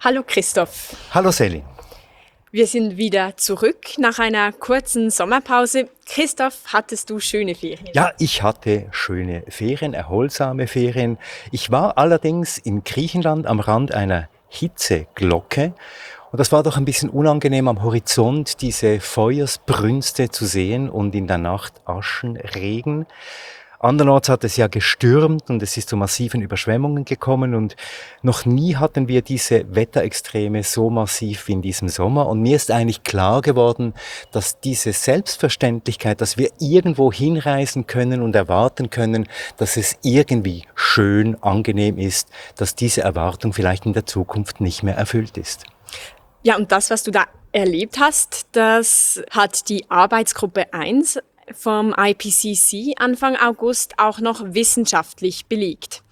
Hallo Christoph. Hallo Selin. Wir sind wieder zurück nach einer kurzen Sommerpause. Christoph, hattest du schöne Ferien? Ja, ich hatte schöne Ferien, erholsame Ferien. Ich war allerdings in Griechenland am Rand einer Hitzeglocke. Und das war doch ein bisschen unangenehm, am Horizont diese Feuersbrünste zu sehen und in der Nacht Aschenregen. Andernorts hat es ja gestürmt und es ist zu massiven Überschwemmungen gekommen und noch nie hatten wir diese Wetterextreme so massiv wie in diesem Sommer. Und mir ist eigentlich klar geworden, dass diese Selbstverständlichkeit, dass wir irgendwo hinreisen können und erwarten können, dass es irgendwie schön, angenehm ist, dass diese Erwartung vielleicht in der Zukunft nicht mehr erfüllt ist. Ja, und das, was du da erlebt hast, das hat die Arbeitsgruppe 1 vom IPCC Anfang August auch noch wissenschaftlich belegt.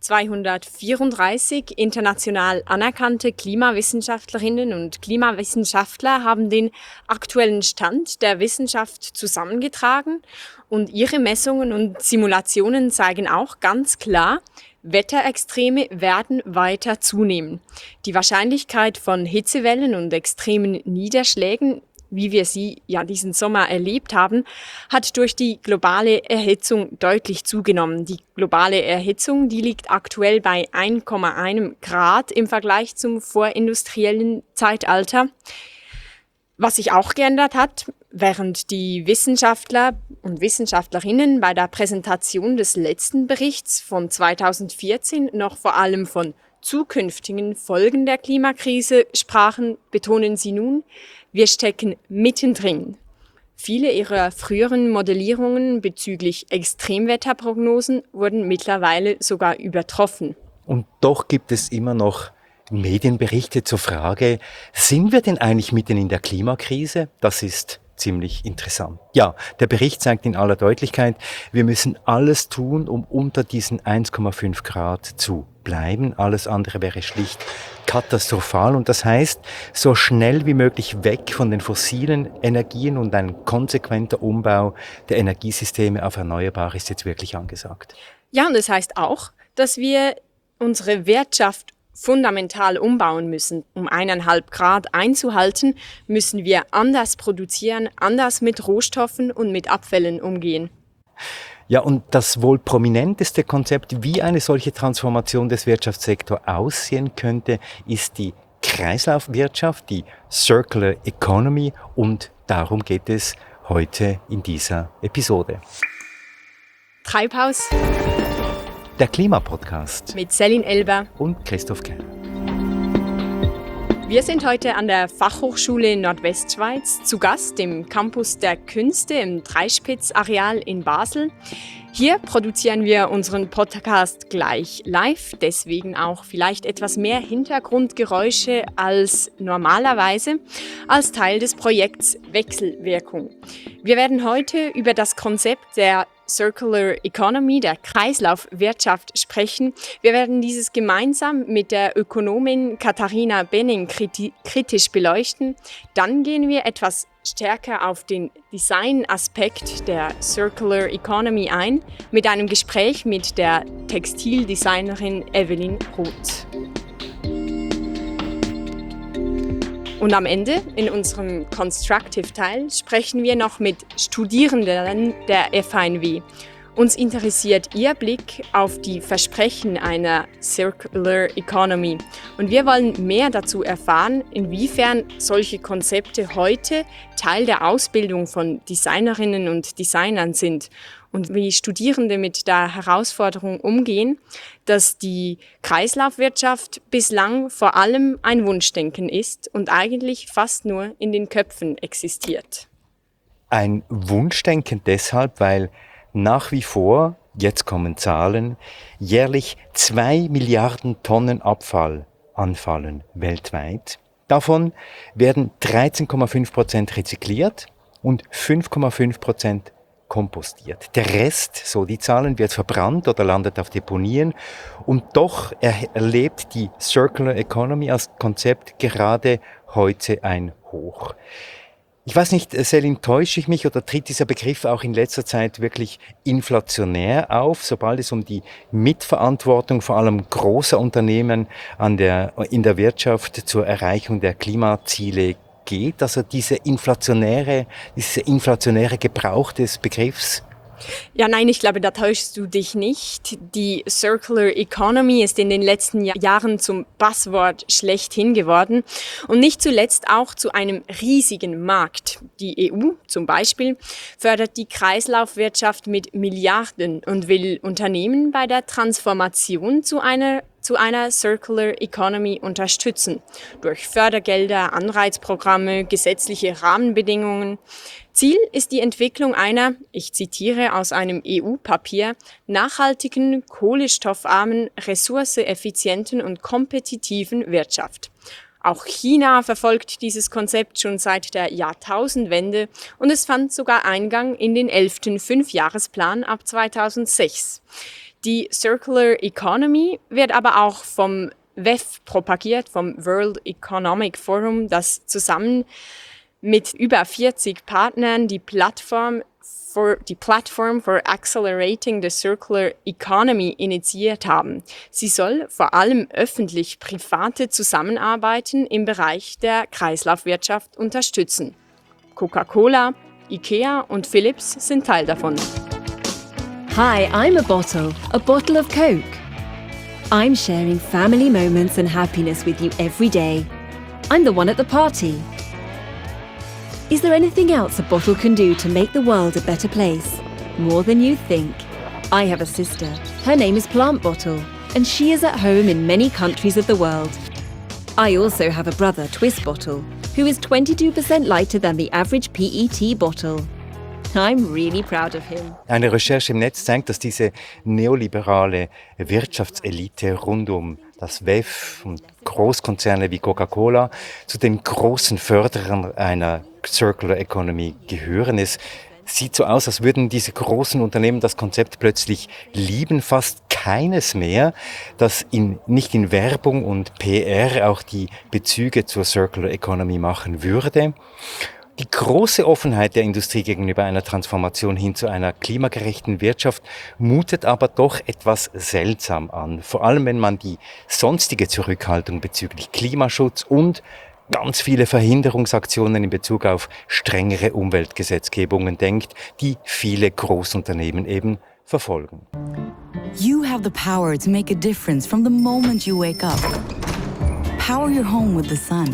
234 international anerkannte Klimawissenschaftlerinnen und Klimawissenschaftler haben den aktuellen Stand der Wissenschaft zusammengetragen und ihre Messungen und Simulationen zeigen auch ganz klar, Wetterextreme werden weiter zunehmen. Die Wahrscheinlichkeit von Hitzewellen und extremen Niederschlägen, wie wir sie ja diesen Sommer erlebt haben, hat durch die globale Erhitzung deutlich zugenommen. Die globale Erhitzung, die liegt aktuell bei 1,1 Grad im Vergleich zum vorindustriellen Zeitalter. Was sich auch geändert hat, während die Wissenschaftler und Wissenschaftlerinnen bei der Präsentation des letzten Berichts von 2014 noch vor allem von zukünftigen Folgen der Klimakrise sprachen, betonen sie nun, wir stecken mittendrin. Viele ihrer früheren Modellierungen bezüglich Extremwetterprognosen wurden mittlerweile sogar übertroffen. Und doch gibt es immer noch Medienberichte zur Frage, sind wir denn eigentlich mitten in der Klimakrise? Das ist ziemlich interessant. Ja, der Bericht zeigt in aller Deutlichkeit, wir müssen alles tun, um unter diesen 1,5 Grad zu bleiben. Alles andere wäre schlicht katastrophal. Und das heißt, so schnell wie möglich weg von den fossilen Energien und ein konsequenter Umbau der Energiesysteme auf Erneuerbare ist jetzt wirklich angesagt. Ja, und das heißt auch, dass wir unsere Wirtschaft fundamental umbauen müssen. Um 1,5 Grad einzuhalten, müssen wir anders produzieren, anders mit Rohstoffen und mit Abfällen umgehen. Ja, und das wohl prominenteste Konzept, wie eine solche Transformation des Wirtschaftssektors aussehen könnte, ist die Kreislaufwirtschaft, die Circular Economy, und darum geht es heute in dieser Episode. Treibhaus, der Klimapodcast mit Selin Elber und Christoph Keller. Wir sind heute an der Fachhochschule Nordwestschweiz zu Gast im Campus der Künste im Dreispitz-Areal in Basel. Hier produzieren wir unseren Podcast gleich live, deswegen auch vielleicht etwas mehr Hintergrundgeräusche als normalerweise, als Teil des Projekts Wechselwirkung. Wir werden heute über das Konzept der Circular Economy, der Kreislaufwirtschaft, sprechen. Wir werden dieses gemeinsam mit der Ökonomin Katharina Benning kritisch beleuchten. Dann gehen wir etwas stärker auf den Design-Aspekt der Circular Economy ein, mit einem Gespräch mit der Textildesignerin Evelyn Roth. Und am Ende, in unserem Constructive-Teil, sprechen wir noch mit Studierenden der FHNW. Uns interessiert Ihr Blick auf die Versprechen einer Circular Economy. Und wir wollen mehr dazu erfahren, inwiefern solche Konzepte heute Teil der Ausbildung von Designerinnen und Designern sind und wie Studierende mit der Herausforderung umgehen, dass die Kreislaufwirtschaft bislang vor allem ein Wunschdenken ist und eigentlich fast nur in den Köpfen existiert. Ein Wunschdenken deshalb, weil nach wie vor, jetzt kommen Zahlen, jährlich 2 Milliarden Tonnen Abfall anfallen weltweit. Davon werden 13,5% rezykliert und 5,5% kompostiert. Der Rest, so die Zahlen, wird verbrannt oder landet auf Deponien. Und doch erlebt die Circular Economy als Konzept gerade heute ein Hoch. Ich weiß nicht, Selin, täusche ich mich oder tritt dieser Begriff auch in letzter Zeit wirklich inflationär auf, sobald es um die Mitverantwortung vor allem großer Unternehmen in der Wirtschaft zur Erreichung der Klimaziele geht? Also dieser inflationäre Gebrauch des Begriffs? Ja, nein, ich glaube, da täuschst du dich nicht. Die Circular Economy ist in den letzten Jahren zum Buzzword schlechthin geworden und nicht zuletzt auch zu einem riesigen Markt. Die EU zum Beispiel fördert die Kreislaufwirtschaft mit Milliarden und will Unternehmen bei der Transformation zu einer Circular Economy unterstützen. Durch Fördergelder, Anreizprogramme, gesetzliche Rahmenbedingungen. Ziel ist die Entwicklung einer, ich zitiere aus einem EU-Papier, nachhaltigen, kohlestoffarmen, ressourceeffizienten und kompetitiven Wirtschaft. Auch China verfolgt dieses Konzept schon seit der Jahrtausendwende und es fand sogar Eingang in den 11. Fünfjahresplan ab 2006. Die Circular Economy wird aber auch vom WEF propagiert, vom World Economic Forum, das zusammen mit über 40 Partnern die Platform for Accelerating the Circular Economy initiiert haben. Sie soll vor allem öffentlich-private Zusammenarbeiten im Bereich der Kreislaufwirtschaft unterstützen. Coca-Cola, IKEA und Philips sind Teil davon. Hi, I'm a bottle of Coke. I'm sharing family moments and happiness with you every day. I'm the one at the party. Is there anything else a bottle can do to make the world a better place? More than you think. I have a sister. Her name is Plant Bottle, and she is at home in many countries of the world. I also have a brother, Twist Bottle, who is 22% lighter than the average PET bottle. I'm really proud of him. Eine Recherche im Netz zeigt, dass diese neoliberale Wirtschaftselite rund um das WEF und Großkonzerne wie Coca-Cola zu den großen Förderern einer Circular Economy gehören. Es sieht so aus, als würden diese großen Unternehmen das Konzept plötzlich lieben, fast keines mehr, das nicht in Werbung und PR auch die Bezüge zur Circular Economy machen würde. Die große Offenheit der Industrie gegenüber einer Transformation hin zu einer klimagerechten Wirtschaft mutet aber doch etwas seltsam an. Vor allem, wenn man die sonstige Zurückhaltung bezüglich Klimaschutz und ganz viele Verhinderungsaktionen in Bezug auf strengere Umweltgesetzgebungen denkt, die viele Großunternehmen eben verfolgen. You have the power to make a difference from the moment you wake up. Power your home with the sun.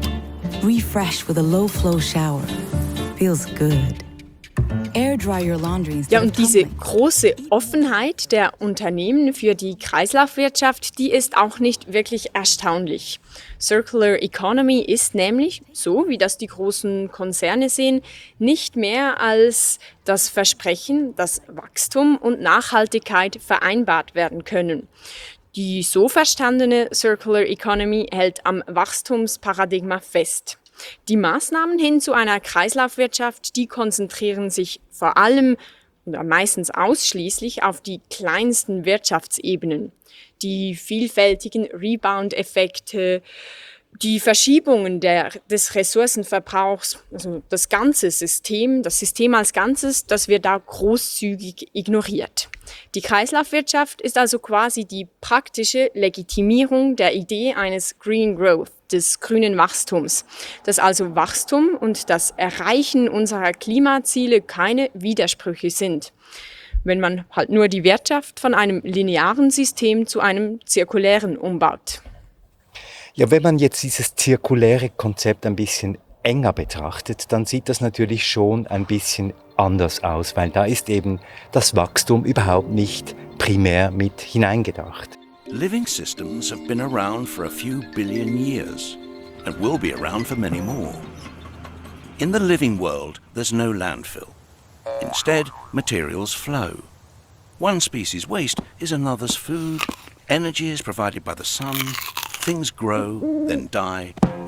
Refresh with a low-flow shower. Feels good. Air dry your laundry instead Ja, und diese große Offenheit der Unternehmen für die Kreislaufwirtschaft, die ist auch nicht wirklich erstaunlich. Circular Economy ist nämlich, so wie das die großen Konzerne sehen, nicht mehr als das Versprechen, dass Wachstum und Nachhaltigkeit vereinbart werden können. Die so verstandene Circular Economy hält am Wachstumsparadigma fest. Die Maßnahmen hin zu einer Kreislaufwirtschaft, die konzentrieren sich vor allem oder meistens ausschließlich auf die kleinsten Wirtschaftsebenen. Die vielfältigen Rebound-Effekte, die Verschiebungen des Ressourcenverbrauchs, also das System als Ganzes, das wird da großzügig ignoriert. Die Kreislaufwirtschaft ist also quasi die praktische Legitimierung der Idee eines Green Growth, des grünen Wachstums, dass also Wachstum und das Erreichen unserer Klimaziele keine Widersprüche sind, wenn man halt nur die Wirtschaft von einem linearen System zu einem zirkulären umbaut. Ja, wenn man jetzt dieses zirkuläre Konzept ein bisschen enger betrachtet, dann sieht das natürlich schon ein bisschen anders aus, weil da ist eben das Wachstum überhaupt nicht primär mit hineingedacht. Living systems have been around for a few billion years and will be around for many more. In the living world, there's no landfill. Instead, materials flow. One species' waste is another's food, energy is provided by the sun, things grow, then die,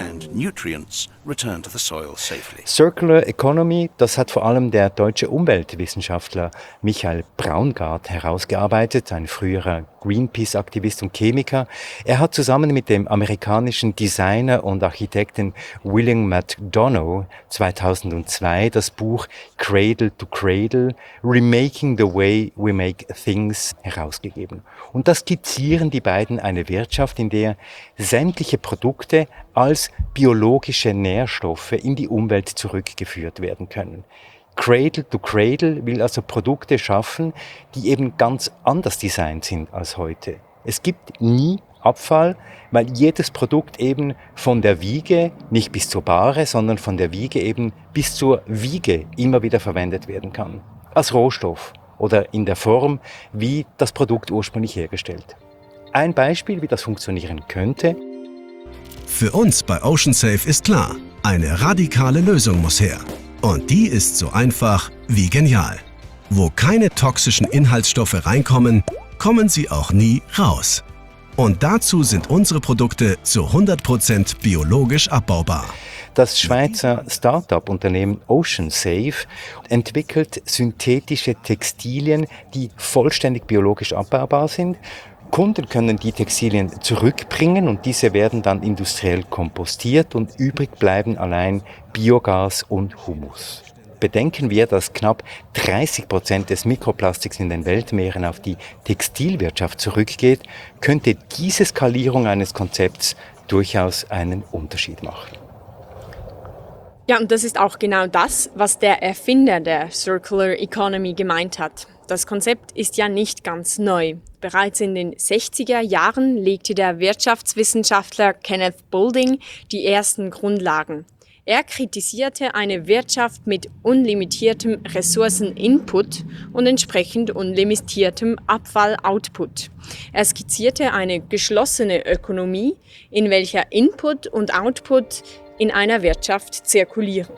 and nutrients return to the soil safely. Circular Economy, das hat vor allem der deutsche Umweltwissenschaftler Michael Braungart herausgearbeitet, ein früherer Greenpeace-Aktivist und Chemiker. Er hat zusammen mit dem amerikanischen Designer und Architekten William McDonough 2002 das Buch Cradle to Cradle, Remaking the Way We Make Things herausgegeben. Und da skizzieren die beiden eine Wirtschaft, in der sämtliche Produkte als biologische Nährstoffe in die Umwelt zurückgeführt werden können. Cradle to Cradle will also Produkte schaffen, die eben ganz anders designt sind als heute. Es gibt nie Abfall, weil jedes Produkt eben von der Wiege, nicht bis zur Bahre, sondern von der Wiege eben bis zur Wiege immer wieder verwendet werden kann. Als Rohstoff oder in der Form, wie das Produkt ursprünglich hergestellt. Ein Beispiel, wie das funktionieren könnte. Für uns bei OceanSafe ist klar, eine radikale Lösung muss her. Und die ist so einfach wie genial. Wo keine toxischen Inhaltsstoffe reinkommen, kommen sie auch nie raus. Und dazu sind unsere Produkte zu 100% biologisch abbaubar. Das Schweizer Start-up-Unternehmen OceanSafe entwickelt synthetische Textilien, die vollständig biologisch abbaubar sind. Kunden können die Textilien zurückbringen und diese werden dann industriell kompostiert und übrig bleiben allein Biogas und Humus. Bedenken wir, dass knapp 30% des Mikroplastiks in den Weltmeeren auf die Textilwirtschaft zurückgeht, könnte diese Skalierung eines Konzepts durchaus einen Unterschied machen. Ja, und das ist auch genau das, was der Erfinder der Circular Economy gemeint hat. Das Konzept ist ja nicht ganz neu. Bereits in den 60er Jahren legte der Wirtschaftswissenschaftler Kenneth Boulding die ersten Grundlagen. Er kritisierte eine Wirtschaft mit unlimitiertem Ressourceninput und entsprechend unlimitiertem Abfalloutput. Er skizzierte eine geschlossene Ökonomie, in welcher Input und Output in einer Wirtschaft zirkulieren.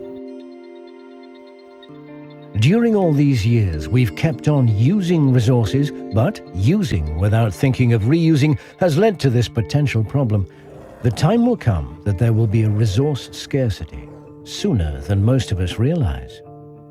During all these years, we've kept on using resources, but using without thinking of reusing has led to this potential problem. The time will come that there will be a resource scarcity, sooner than most of us realize.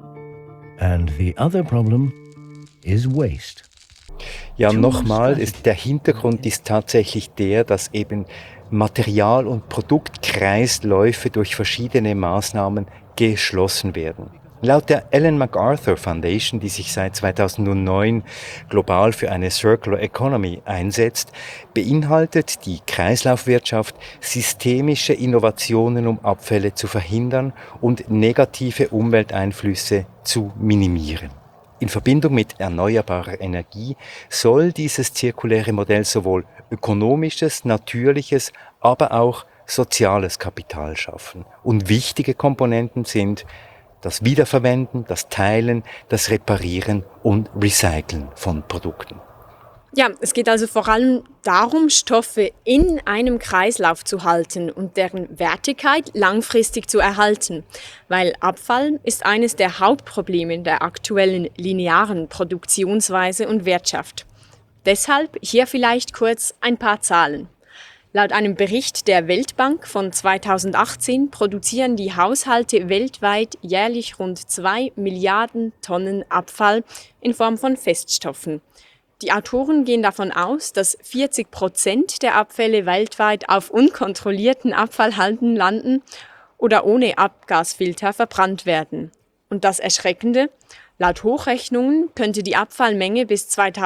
And the other problem is waste. Ja, nochmal, der Hintergrund ist tatsächlich der, dass eben Material- und Produktkreisläufe durch verschiedene Maßnahmen geschlossen werden. Laut der Ellen MacArthur Foundation, die sich seit 2009 global für eine Circular Economy einsetzt, beinhaltet die Kreislaufwirtschaft systemische Innovationen, um Abfälle zu verhindern und negative Umwelteinflüsse zu minimieren. In Verbindung mit erneuerbarer Energie soll dieses zirkuläre Modell sowohl ökonomisches, natürliches, aber auch soziales Kapital schaffen. Und wichtige Komponenten sind das Wiederverwenden, das Teilen, das Reparieren und Recyceln von Produkten. Ja, es geht also vor allem darum, Stoffe in einem Kreislauf zu halten und deren Wertigkeit langfristig zu erhalten, weil Abfall ist eines der Hauptprobleme der aktuellen linearen Produktionsweise und Wirtschaft. Deshalb hier vielleicht kurz ein paar Zahlen. Laut einem Bericht der Weltbank von 2018 produzieren die Haushalte weltweit jährlich rund 2 Milliarden Tonnen Abfall in Form von Feststoffen. Die Autoren gehen davon aus, dass 40% der Abfälle weltweit auf unkontrollierten Abfallhalden landen oder ohne Abgasfilter verbrannt werden. Und das Erschreckende: Laut Hochrechnungen könnte die Abfallmenge bis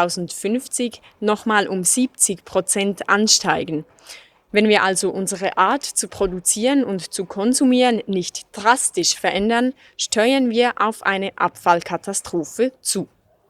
2050 nochmal um 70% ansteigen. Wenn wir also unsere Art zu produzieren und zu konsumieren nicht drastisch verändern, steuern wir auf eine Abfallkatastrophe zu.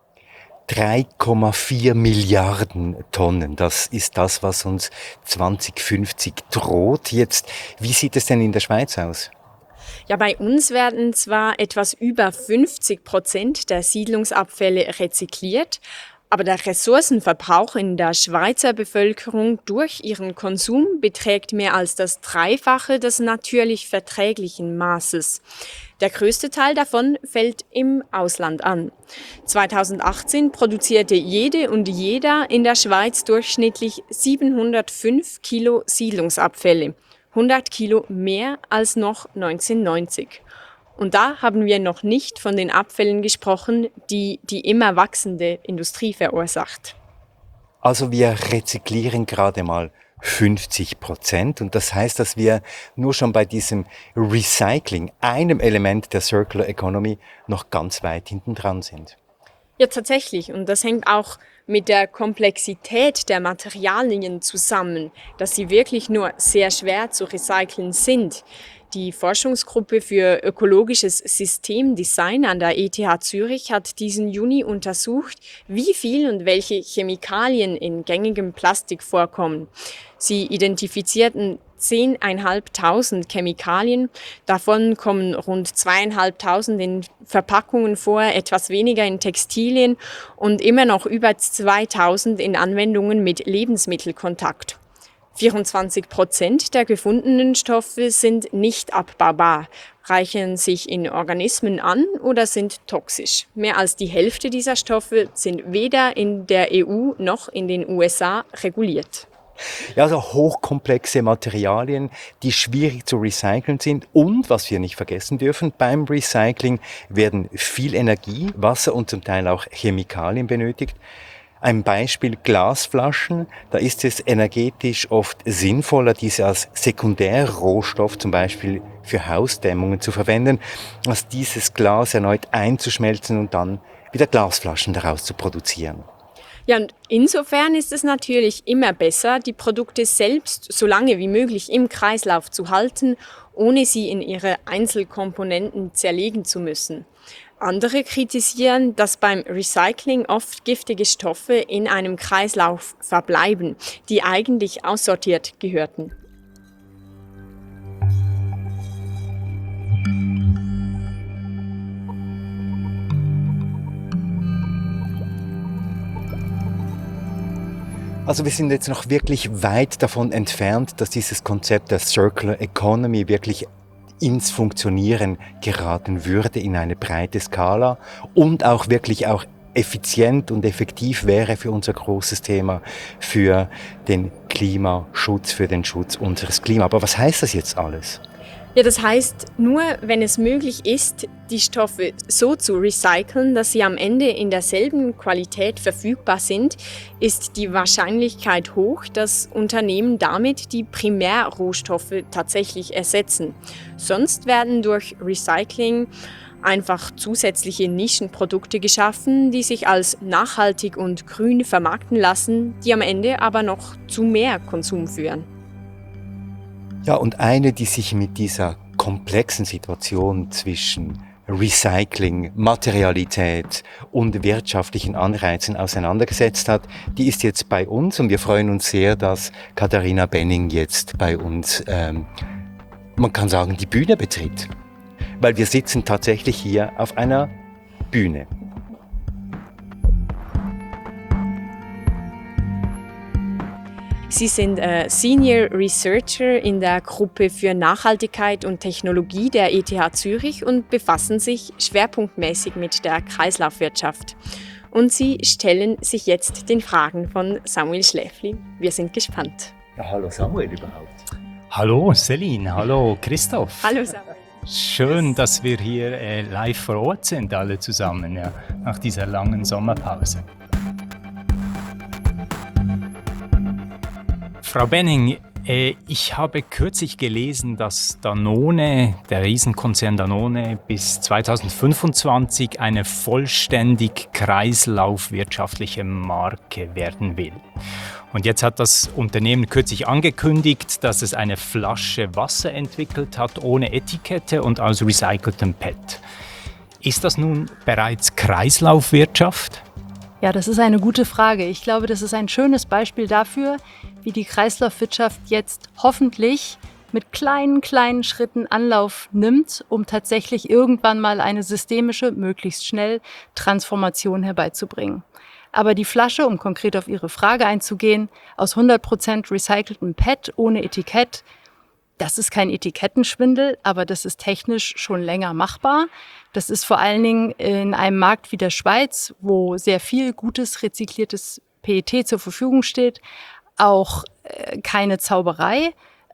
3,4 Milliarden Tonnen, das ist das, was uns 2050 droht. Jetzt, wie sieht es denn in der Schweiz aus? Ja, bei uns werden zwar etwas über 50% der Siedlungsabfälle rezykliert, aber der Ressourcenverbrauch in der Schweizer Bevölkerung durch ihren Konsum beträgt mehr als das Dreifache des natürlich verträglichen Maßes. Der größte Teil davon fällt im Ausland an. 2018 produzierte jede und jeder in der Schweiz durchschnittlich 705 Kilo Siedlungsabfälle. 100 Kilo mehr als noch 1990. Und da haben wir noch nicht von den Abfällen gesprochen, die die immer wachsende Industrie verursacht. Also wir rezyklieren gerade mal 50%, und das heißt, dass wir nur schon bei diesem Recycling, einem Element der Circular Economy, noch ganz weit hinten dran sind. Ja, tatsächlich. Und das hängt auch mit der Komplexität der Materialien zusammen, dass sie wirklich nur sehr schwer zu recyceln sind. Die Forschungsgruppe für ökologisches Systemdesign an der ETH Zürich hat diesen Juni untersucht, wie viel und welche Chemikalien in gängigem Plastik vorkommen. Sie identifizierten 10.500 Chemikalien. Davon kommen rund 2.500 in Verpackungen vor, etwas weniger in Textilien und immer noch über 2.000 in Anwendungen mit Lebensmittelkontakt. 24% der gefundenen Stoffe sind nicht abbaubar, reichern sich in Organismen an oder sind toxisch. Mehr als die Hälfte dieser Stoffe sind weder in der EU noch in den USA reguliert. Ja, also hochkomplexe Materialien, die schwierig zu recyceln sind, und, was wir nicht vergessen dürfen, beim Recycling werden viel Energie, Wasser und zum Teil auch Chemikalien benötigt. Ein Beispiel: Glasflaschen. Da ist es energetisch oft sinnvoller, diese als Sekundärrohstoff zum Beispiel für Hausdämmungen zu verwenden, als dieses Glas erneut einzuschmelzen und dann wieder Glasflaschen daraus zu produzieren. Ja, und insofern ist es natürlich immer besser, die Produkte selbst so lange wie möglich im Kreislauf zu halten, ohne sie in ihre Einzelkomponenten zerlegen zu müssen. Andere kritisieren, dass beim Recycling oft giftige Stoffe in einem Kreislauf verbleiben, die eigentlich aussortiert gehörten. Also wir sind jetzt noch wirklich weit davon entfernt, dass dieses Konzept der Circular Economy wirklich ins Funktionieren geraten würde in eine breite Skala und auch wirklich auch effizient und effektiv wäre für unser großes Thema, für den Klimaschutz, für den Schutz unseres Klimas. Aber was heißt das jetzt alles? Ja, das heißt, nur wenn es möglich ist, die Stoffe so zu recyceln, dass sie am Ende in derselben Qualität verfügbar sind, ist die Wahrscheinlichkeit hoch, dass Unternehmen damit die Primärrohstoffe tatsächlich ersetzen. Sonst werden durch Recycling einfach zusätzliche Nischenprodukte geschaffen, die sich als nachhaltig und grün vermarkten lassen, die am Ende aber noch zu mehr Konsum führen. Ja, und eine, die sich mit dieser komplexen Situation zwischen Recycling, Materialität und wirtschaftlichen Anreizen auseinandergesetzt hat, die ist jetzt bei uns, und wir freuen uns sehr, dass Katharina Benning jetzt bei uns, man kann sagen, die Bühne betritt. Weil wir sitzen tatsächlich hier auf einer Bühne. Sie sind Senior Researcher in der Gruppe für Nachhaltigkeit und Technologie der ETH Zürich und befassen sich schwerpunktmäßig mit der Kreislaufwirtschaft. Und Sie stellen sich jetzt den Fragen von Samuel Schläfli. Wir sind gespannt. Ja, hallo Samuel überhaupt. Hallo Celine, hallo Christoph. Hallo Samuel. Schön, dass wir hier live vor Ort sind, alle zusammen, ja, nach dieser langen Sommerpause. Frau Benning, ich habe kürzlich gelesen, dass Danone, der Riesenkonzern Danone, bis 2025 eine vollständig kreislaufwirtschaftliche Marke werden will. Und jetzt hat das Unternehmen kürzlich angekündigt, dass es eine Flasche Wasser entwickelt hat, ohne Etikette und aus recyceltem PET. Ist das nun bereits Kreislaufwirtschaft? Ja, das ist eine gute Frage. Ich glaube, das ist ein schönes Beispiel dafür, wie die Kreislaufwirtschaft jetzt hoffentlich mit kleinen Schritten Anlauf nimmt, um tatsächlich irgendwann mal eine systemische, möglichst schnell Transformation herbeizubringen. Aber die Flasche, um konkret auf Ihre Frage einzugehen, aus 100% recyceltem PET ohne Etikett, das ist kein Etikettenschwindel, aber das ist technisch schon länger machbar. Das ist vor allen Dingen in einem Markt wie der Schweiz, wo sehr viel gutes rezykliertes PET zur Verfügung steht, auch keine Zauberei.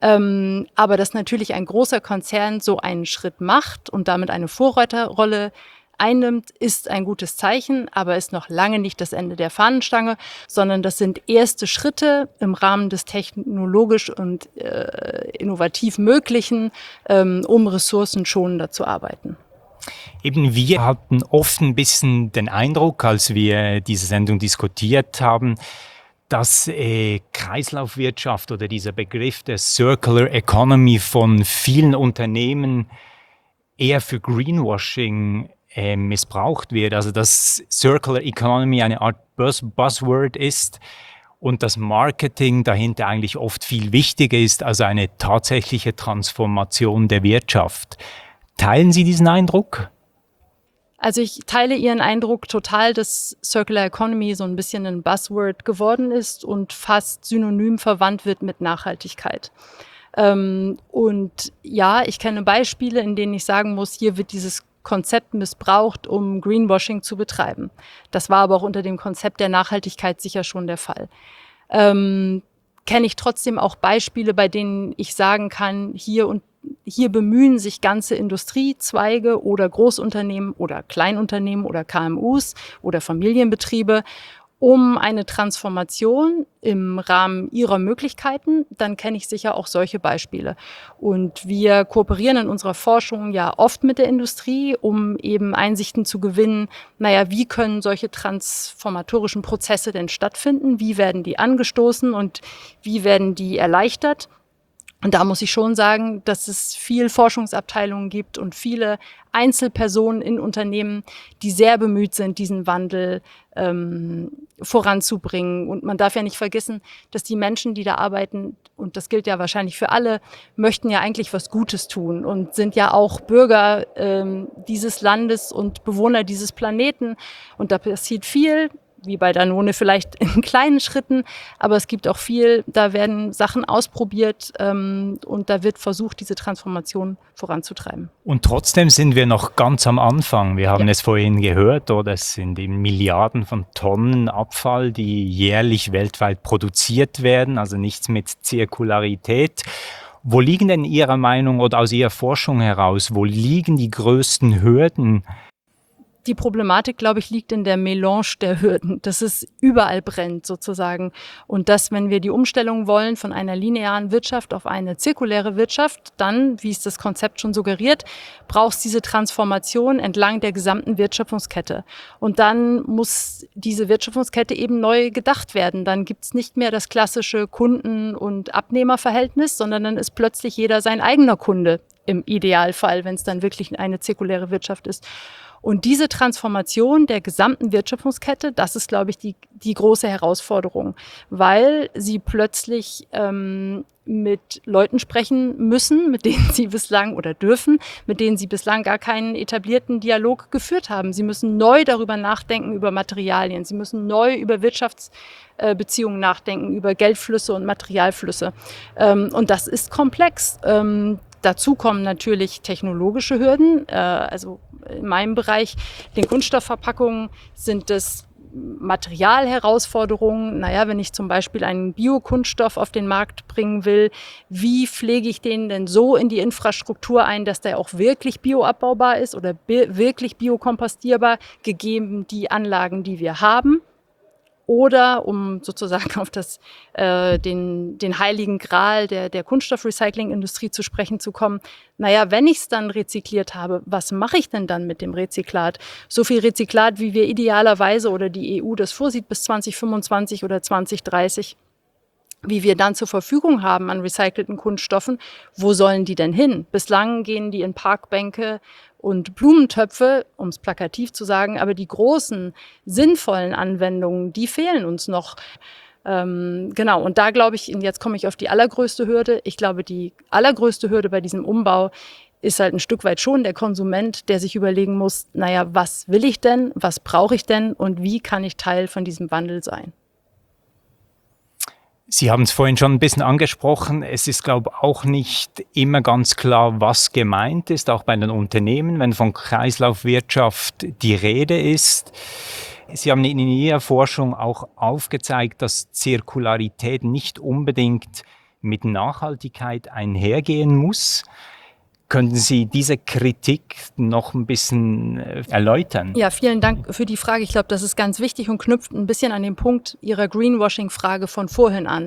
Aber dass natürlich ein großer Konzern so einen Schritt macht und damit eine Vorreiterrolle einnimmt, ist ein gutes Zeichen, aber ist noch lange nicht das Ende der Fahnenstange, sondern das sind erste Schritte im Rahmen des technologisch und innovativ Möglichen, um ressourcenschonender zu arbeiten. Eben, wir hatten oft ein bisschen den Eindruck, als wir diese Sendung diskutiert haben, dass Kreislaufwirtschaft oder dieser Begriff der Circular Economy von vielen Unternehmen eher für Greenwashing missbraucht wird. Also dass Circular Economy eine Art Buzzword ist und das Marketing dahinter eigentlich oft viel wichtiger ist als eine tatsächliche Transformation der Wirtschaft. Teilen Sie diesen Eindruck? Also ich teile Ihren Eindruck total, dass Circular Economy so ein bisschen ein Buzzword geworden ist und fast synonym verwandt wird mit Nachhaltigkeit. Und ja, ich kenne Beispiele, in denen ich sagen muss, hier wird dieses Konzept missbraucht, um Greenwashing zu betreiben. Das war aber auch unter dem Konzept der Nachhaltigkeit sicher schon der Fall. Kenne ich trotzdem auch Beispiele, bei denen ich sagen kann, hier bemühen sich ganze Industriezweige oder Großunternehmen oder Kleinunternehmen oder KMUs oder Familienbetriebe um eine Transformation im Rahmen ihrer Möglichkeiten, dann kenne ich sicher auch solche Beispiele. Und wir kooperieren in unserer Forschung ja oft mit der Industrie, um eben Einsichten zu gewinnen, wie können solche transformatorischen Prozesse denn stattfinden, wie werden die angestoßen und wie werden die erleichtert. Und da muss ich schon sagen, dass es viel Forschungsabteilungen gibt und viele Einzelpersonen in Unternehmen, die sehr bemüht sind, diesen Wandel voranzubringen. Und man darf ja nicht vergessen, dass die Menschen, die da arbeiten, und das gilt ja wahrscheinlich für alle, möchten ja eigentlich was Gutes tun und sind ja auch Bürger dieses Landes und Bewohner dieses Planeten. Und da passiert viel, wie bei Danone vielleicht in kleinen Schritten, aber es gibt auch viel, da werden Sachen ausprobiert und da wird versucht, diese Transformation voranzutreiben. Und trotzdem sind wir noch ganz am Anfang. Wir haben es vorhin gehört, oder es sind eben Milliarden von Tonnen Abfall, die jährlich weltweit produziert werden, also nichts mit Zirkularität. Wo liegen denn Ihrer Meinung oder aus Ihrer Forschung heraus, wo liegen die größten Hürden? Die Problematik, glaube ich, liegt in der Melange der Hürden, dass es überall brennt sozusagen und dass, wenn wir die Umstellung wollen von einer linearen Wirtschaft auf eine zirkuläre Wirtschaft, dann, wie es das Konzept schon suggeriert, braucht es diese Transformation entlang der gesamten Wertschöpfungskette. Und dann muss diese Wertschöpfungskette eben neu gedacht werden. Dann gibt es nicht mehr das klassische Kunden- und Abnehmerverhältnis, sondern dann ist plötzlich jeder sein eigener Kunde im Idealfall, wenn es dann wirklich eine zirkuläre Wirtschaft ist. Und diese Transformation der gesamten Wertschöpfungskette, das ist, glaube ich, die große Herausforderung, weil sie plötzlich mit Leuten sprechen müssen, mit denen sie bislang oder dürfen, mit denen sie bislang gar keinen etablierten Dialog geführt haben. Sie müssen neu darüber nachdenken, über Materialien. Sie müssen neu über Wirtschaftsbeziehungen nachdenken, über Geldflüsse und Materialflüsse. Und das ist komplex. Dazu kommen natürlich technologische Hürden. Also in meinem Bereich, den Kunststoffverpackungen, sind es Materialherausforderungen. Wenn ich zum Beispiel einen Biokunststoff auf den Markt bringen will, wie pflege ich den denn so in die Infrastruktur ein, dass der auch wirklich bioabbaubar ist oder wirklich biokompostierbar, gegeben die Anlagen, die wir haben? Oder, um sozusagen auf den heiligen Gral der Kunststoffrecyclingindustrie zu sprechen zu kommen, wenn ich es dann rezykliert habe, was mache ich denn dann mit dem Rezyklat? So viel Rezyklat, wie wir idealerweise oder die EU das vorsieht bis 2025 oder 2030, wie wir dann zur Verfügung haben an recycelten Kunststoffen, wo sollen die denn hin? Bislang gehen die in Parkbänke und Blumentöpfe, um es plakativ zu sagen, aber die großen, sinnvollen Anwendungen, die fehlen uns noch. Und da glaube ich, und jetzt komme ich auf die allergrößte Hürde, ich glaube, die allergrößte Hürde bei diesem Umbau ist halt ein Stück weit schon der Konsument, der sich überlegen muss, was will ich denn, was brauche ich denn und wie kann ich Teil von diesem Wandel sein? Sie haben es vorhin schon ein bisschen angesprochen. Es ist, glaube ich, auch nicht immer ganz klar, was gemeint ist, auch bei den Unternehmen, wenn von Kreislaufwirtschaft die Rede ist. Sie haben in Ihrer Forschung auch aufgezeigt, dass Zirkularität nicht unbedingt mit Nachhaltigkeit einhergehen muss. Könnten Sie diese Kritik noch ein bisschen erläutern? Ja, vielen Dank für die Frage. Ich glaube, das ist ganz wichtig und knüpft ein bisschen an den Punkt Ihrer Greenwashing-Frage von vorhin an.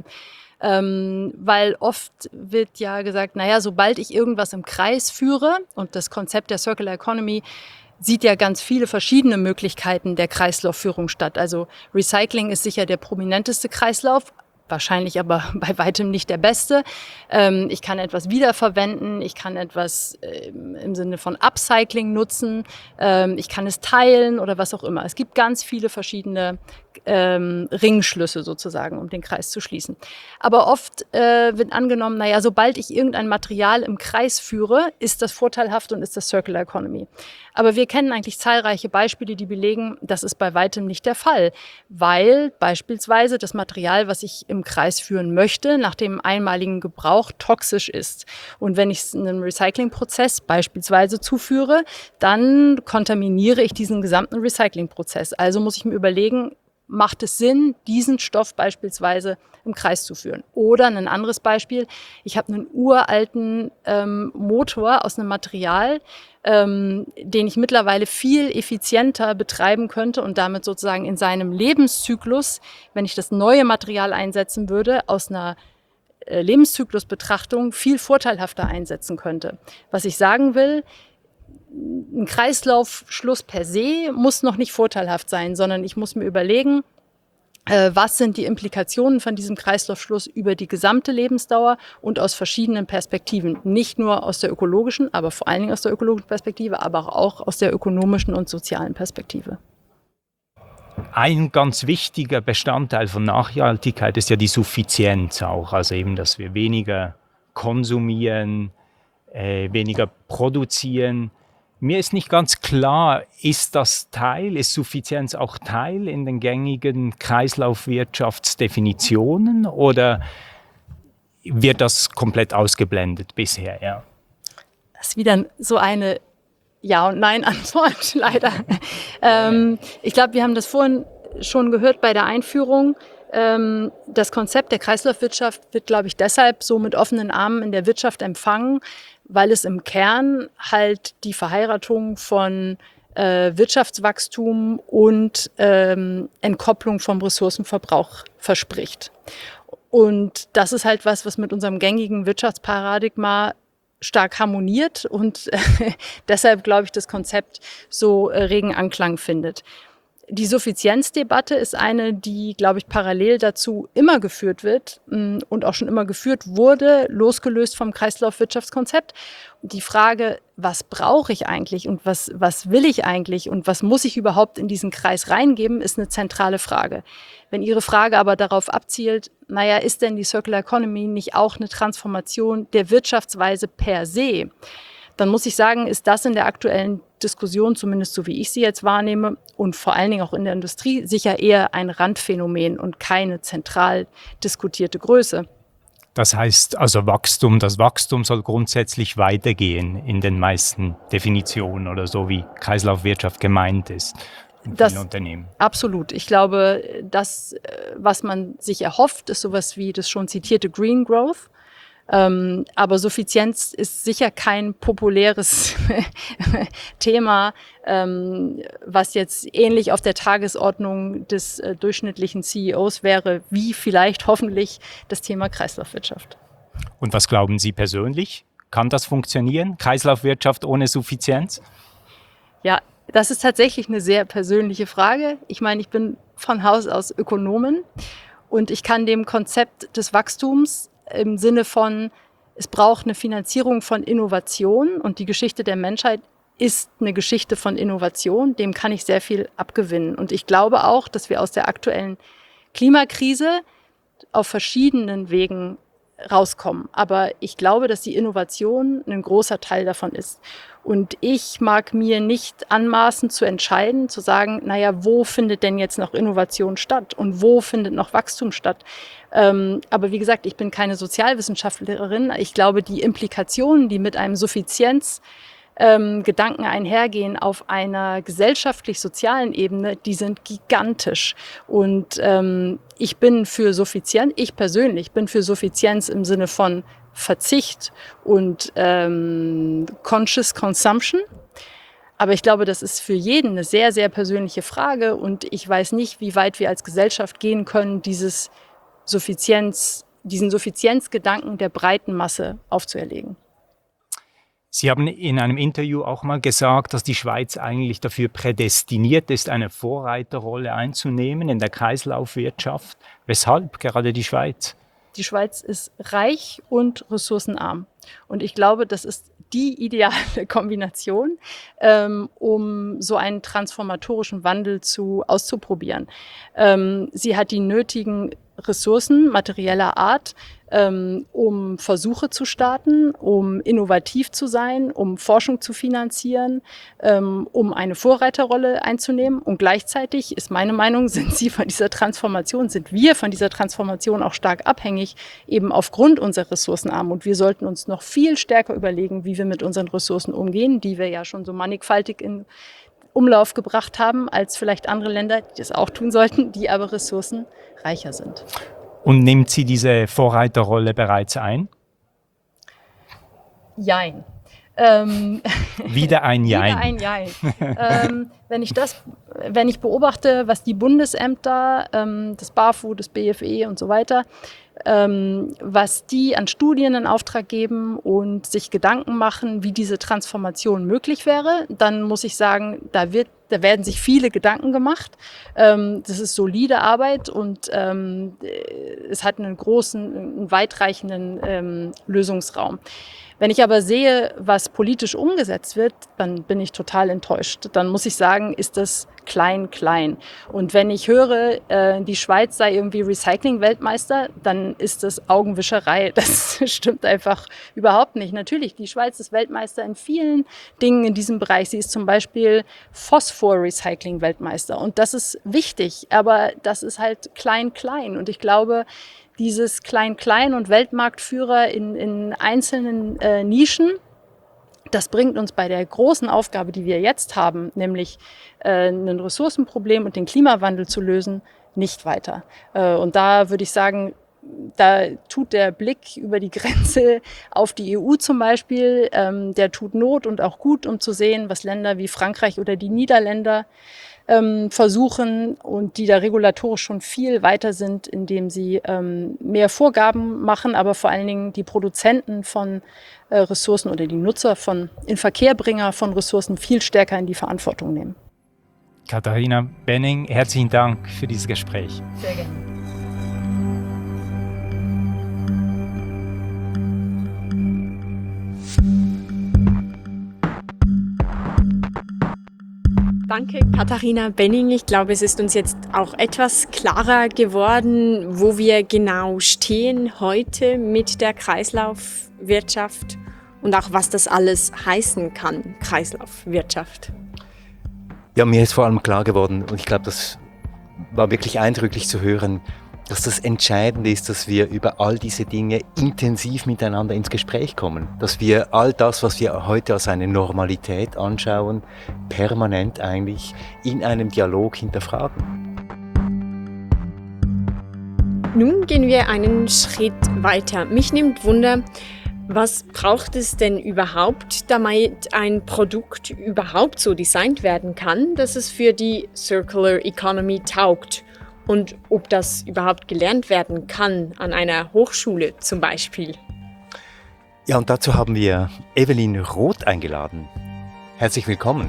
Weil oft wird ja gesagt, naja, sobald ich irgendwas im Kreis führe, und das Konzept der Circular Economy sieht ja ganz viele verschiedene Möglichkeiten der Kreislaufführung statt. Also Recycling ist sicher der prominenteste Kreislauf, wahrscheinlich aber bei weitem nicht der beste. Ich kann etwas wiederverwenden, ich kann etwas im Sinne von Upcycling nutzen, ich kann es teilen oder was auch immer. Es gibt ganz viele verschiedene Ringschlüsse sozusagen, um den Kreis zu schließen. Aber oft wird angenommen, naja, sobald ich irgendein Material im Kreis führe, ist das vorteilhaft und ist das Circular Economy. Aber wir kennen eigentlich zahlreiche Beispiele, die belegen, das ist bei weitem nicht der Fall, weil beispielsweise das Material, was ich im Kreis führen möchte, nach dem einmaligen Gebrauch toxisch ist. Und wenn ich es in einem Recyclingprozess beispielsweise zuführe, dann kontaminiere ich diesen gesamten Recyclingprozess. Also muss ich mir überlegen, macht es Sinn, diesen Stoff beispielsweise im Kreis zu führen? Oder ein anderes Beispiel, ich habe einen uralten Motor aus einem Material, den ich mittlerweile viel effizienter betreiben könnte und damit sozusagen in seinem Lebenszyklus, wenn ich das neue Material einsetzen würde, aus einer Lebenszyklusbetrachtung viel vorteilhafter einsetzen könnte. Was ich sagen will, ein Kreislaufschluss per se muss noch nicht vorteilhaft sein, sondern ich muss mir überlegen, was sind die Implikationen von diesem Kreislaufschluss über die gesamte Lebensdauer und aus verschiedenen Perspektiven. Nicht nur aus der ökologischen, aber vor allen Dingen aus der ökologischen Perspektive, aber auch aus der ökonomischen und sozialen Perspektive. Ein ganz wichtiger Bestandteil von Nachhaltigkeit ist ja die Suffizienz auch. Also eben, dass wir weniger konsumieren, weniger produzieren. Mir ist nicht ganz klar, ist Suffizienz auch Teil in den gängigen Kreislaufwirtschaftsdefinitionen oder wird das komplett ausgeblendet bisher? Ja. Das ist wieder so eine Ja- und Nein-Antwort, leider. Ich glaube, wir haben das vorhin schon gehört bei der Einführung. Das Konzept der Kreislaufwirtschaft wird, glaube ich, deshalb so mit offenen Armen in der Wirtschaft empfangen, weil es im Kern halt die Verheiratung von Wirtschaftswachstum und Entkopplung vom Ressourcenverbrauch verspricht. Und das ist halt was mit unserem gängigen Wirtschaftsparadigma stark harmoniert und deshalb, glaube ich, das Konzept so regen Anklang findet. Die Suffizienzdebatte ist eine, die, glaube ich, parallel dazu immer geführt wird und auch schon immer geführt wurde, losgelöst vom Kreislaufwirtschaftskonzept. Die Frage, was brauche ich eigentlich und was will ich eigentlich und was muss ich überhaupt in diesen Kreis reingeben, ist eine zentrale Frage. Wenn Ihre Frage aber darauf abzielt, naja, ist denn die Circular Economy nicht auch eine Transformation der Wirtschaftsweise per se? Dann muss ich sagen, ist das in der aktuellen Diskussion, zumindest so wie ich sie jetzt wahrnehme und vor allen Dingen auch in der Industrie, sicher eher ein Randphänomen und keine zentral diskutierte Größe. Das heißt also das Wachstum soll grundsätzlich weitergehen in den meisten Definitionen oder so, wie Kreislaufwirtschaft gemeint ist in vielen Unternehmen. Absolut. Ich glaube, das, was man sich erhofft, ist sowas wie das schon zitierte Green Growth. Aber Suffizienz ist sicher kein populäres Thema, was jetzt ähnlich auf der Tagesordnung des durchschnittlichen CEOs wäre, wie vielleicht hoffentlich das Thema Kreislaufwirtschaft. Und was glauben Sie persönlich? Kann das funktionieren? Kreislaufwirtschaft ohne Suffizienz? Ja, das ist tatsächlich eine sehr persönliche Frage. Ich meine, ich bin von Haus aus Ökonomin und ich kann dem Konzept des Wachstums im Sinne von, es braucht eine Finanzierung von Innovation und die Geschichte der Menschheit ist eine Geschichte von Innovation, dem kann ich sehr viel abgewinnen. Und ich glaube auch, dass wir aus der aktuellen Klimakrise auf verschiedenen Wegen rauskommen. Aber ich glaube, dass die Innovation ein großer Teil davon ist. Und ich mag mir nicht anmaßen zu entscheiden, zu sagen, naja, wo findet denn jetzt noch Innovation statt und wo findet noch Wachstum statt? Aber wie gesagt, ich bin keine Sozialwissenschaftlerin. Ich glaube, die Implikationen, die mit einem Suffizienzkonzept Gedanken einhergehen auf einer gesellschaftlich-sozialen Ebene, die sind gigantisch. Und ich persönlich bin für Suffizienz im Sinne von Verzicht und Conscious Consumption. Aber ich glaube, das ist für jeden eine sehr, sehr persönliche Frage und ich weiß nicht, wie weit wir als Gesellschaft gehen können, diesen Suffizienzgedanken der breiten Masse aufzuerlegen. Sie haben in einem Interview auch mal gesagt, dass die Schweiz eigentlich dafür prädestiniert ist, eine Vorreiterrolle einzunehmen in der Kreislaufwirtschaft. Weshalb gerade die Schweiz? Die Schweiz ist reich und ressourcenarm. Und ich glaube, das ist die ideale Kombination, um so einen transformatorischen Wandel auszuprobieren. Sie hat die nötigen Ressourcen materieller Art, um Versuche zu starten, um innovativ zu sein, um Forschung zu finanzieren, um eine Vorreiterrolle einzunehmen. Und gleichzeitig ist meine Meinung, sind wir von dieser Transformation auch stark abhängig, eben aufgrund unserer Ressourcenarmut. Wir sollten uns noch viel stärker überlegen, wie wir mit unseren Ressourcen umgehen, die wir ja schon so mannigfaltig in Umlauf gebracht haben, als vielleicht andere Länder, die das auch tun sollten, die aber ressourcenreicher sind. Und nimmt sie diese Vorreiterrolle bereits ein? Jein. Wieder ein Jein. Wieder ein Jein. Wenn ich beobachte, was die Bundesämter, das BAFU, das BFE und so weiter, was die an Studien in Auftrag geben und sich Gedanken machen, wie diese Transformation möglich wäre, dann muss ich sagen, da werden sich viele Gedanken gemacht. Das ist solide Arbeit und es hat einen weitreichenden Lösungsraum. Wenn ich aber sehe, was politisch umgesetzt wird, dann bin ich total enttäuscht. Dann muss ich sagen, ist das klein, klein. Und wenn ich höre, die Schweiz sei irgendwie Recycling-Weltmeister, dann ist das Augenwischerei. Das stimmt einfach überhaupt nicht. Natürlich, die Schweiz ist Weltmeister in vielen Dingen in diesem Bereich. Sie ist zum Beispiel Phosphor-Recycling-Weltmeister. Und das ist wichtig, aber das ist halt klein, klein. Und ich glaube, dieses Klein-Klein und Weltmarktführer in einzelnen Nischen, das bringt uns bei der großen Aufgabe, die wir jetzt haben, nämlich ein Ressourcenproblem und den Klimawandel zu lösen, nicht weiter. Und da würde ich sagen, da tut der Blick über die Grenze auf die EU zum Beispiel, der tut Not und auch gut, um zu sehen, was Länder wie Frankreich oder die Niederländer versuchen und die da regulatorisch schon viel weiter sind, indem sie mehr Vorgaben machen, aber vor allen Dingen die Produzenten von Ressourcen oder die Nutzer Inverkehrbringer von Ressourcen viel stärker in die Verantwortung nehmen. Katharina Benning, herzlichen Dank für dieses Gespräch. Sehr gerne. Danke, Katharina Benning. Ich glaube, es ist uns jetzt auch etwas klarer geworden, wo wir genau stehen heute mit der Kreislaufwirtschaft und auch was das alles heißen kann, Kreislaufwirtschaft. Ja, mir ist vor allem klar geworden, und ich glaube, das war wirklich eindrücklich zu hören, dass das Entscheidende ist, dass wir über all diese Dinge intensiv miteinander ins Gespräch kommen. Dass wir all das, was wir heute als eine Normalität anschauen, permanent eigentlich in einem Dialog hinterfragen. Nun gehen wir einen Schritt weiter. Mich nimmt Wunder, was braucht es denn überhaupt, damit ein Produkt überhaupt so designt werden kann, dass es für die Circular Economy taugt? Und ob das überhaupt gelernt werden kann an einer Hochschule zum Beispiel. Ja, und dazu haben wir Evelyn Roth eingeladen. Herzlich willkommen.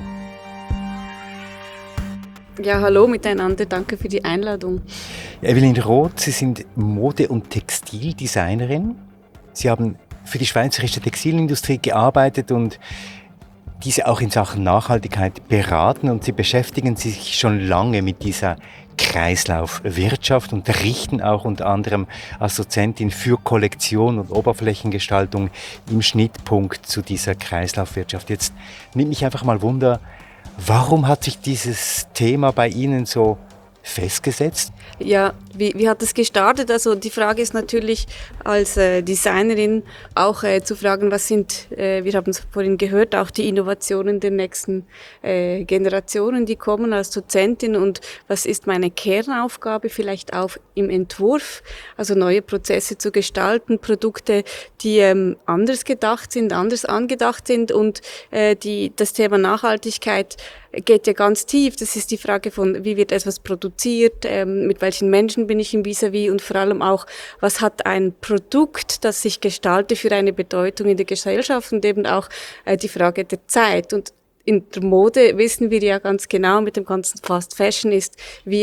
Ja, hallo miteinander, danke für die Einladung. Evelyn Roth, Sie sind Mode- und Textildesignerin. Sie haben für die schweizerische Textilindustrie gearbeitet und diese auch in Sachen Nachhaltigkeit beraten, und Sie beschäftigen sich schon lange mit dieser Kreislaufwirtschaft, unterrichten auch unter anderem als Dozentin für Kollektion und Oberflächengestaltung im Schnittpunkt zu dieser Kreislaufwirtschaft. Jetzt nimmt mich einfach mal Wunder, warum hat sich dieses Thema bei Ihnen so festgesetzt? Ja, Wie hat es gestartet? Also die Frage ist natürlich als Designerin auch zu fragen, was sind, wir haben es vorhin gehört, auch die Innovationen der nächsten Generationen, die kommen als Dozentin, und was ist meine Kernaufgabe vielleicht auch im Entwurf, also neue Prozesse zu gestalten, Produkte, die anders gedacht sind, anders angedacht sind, und das Thema Nachhaltigkeit geht ja ganz tief. Das ist die Frage von, wie wird etwas produziert, mit welchen Menschen bin ich im Vis-à-vis, und vor allem auch, was hat ein Produkt, das ich gestalte, für eine Bedeutung in der Gesellschaft, und eben auch die Frage der Zeit. Und in der Mode wissen wir ja ganz genau mit dem ganzen Fast Fashion ist, wie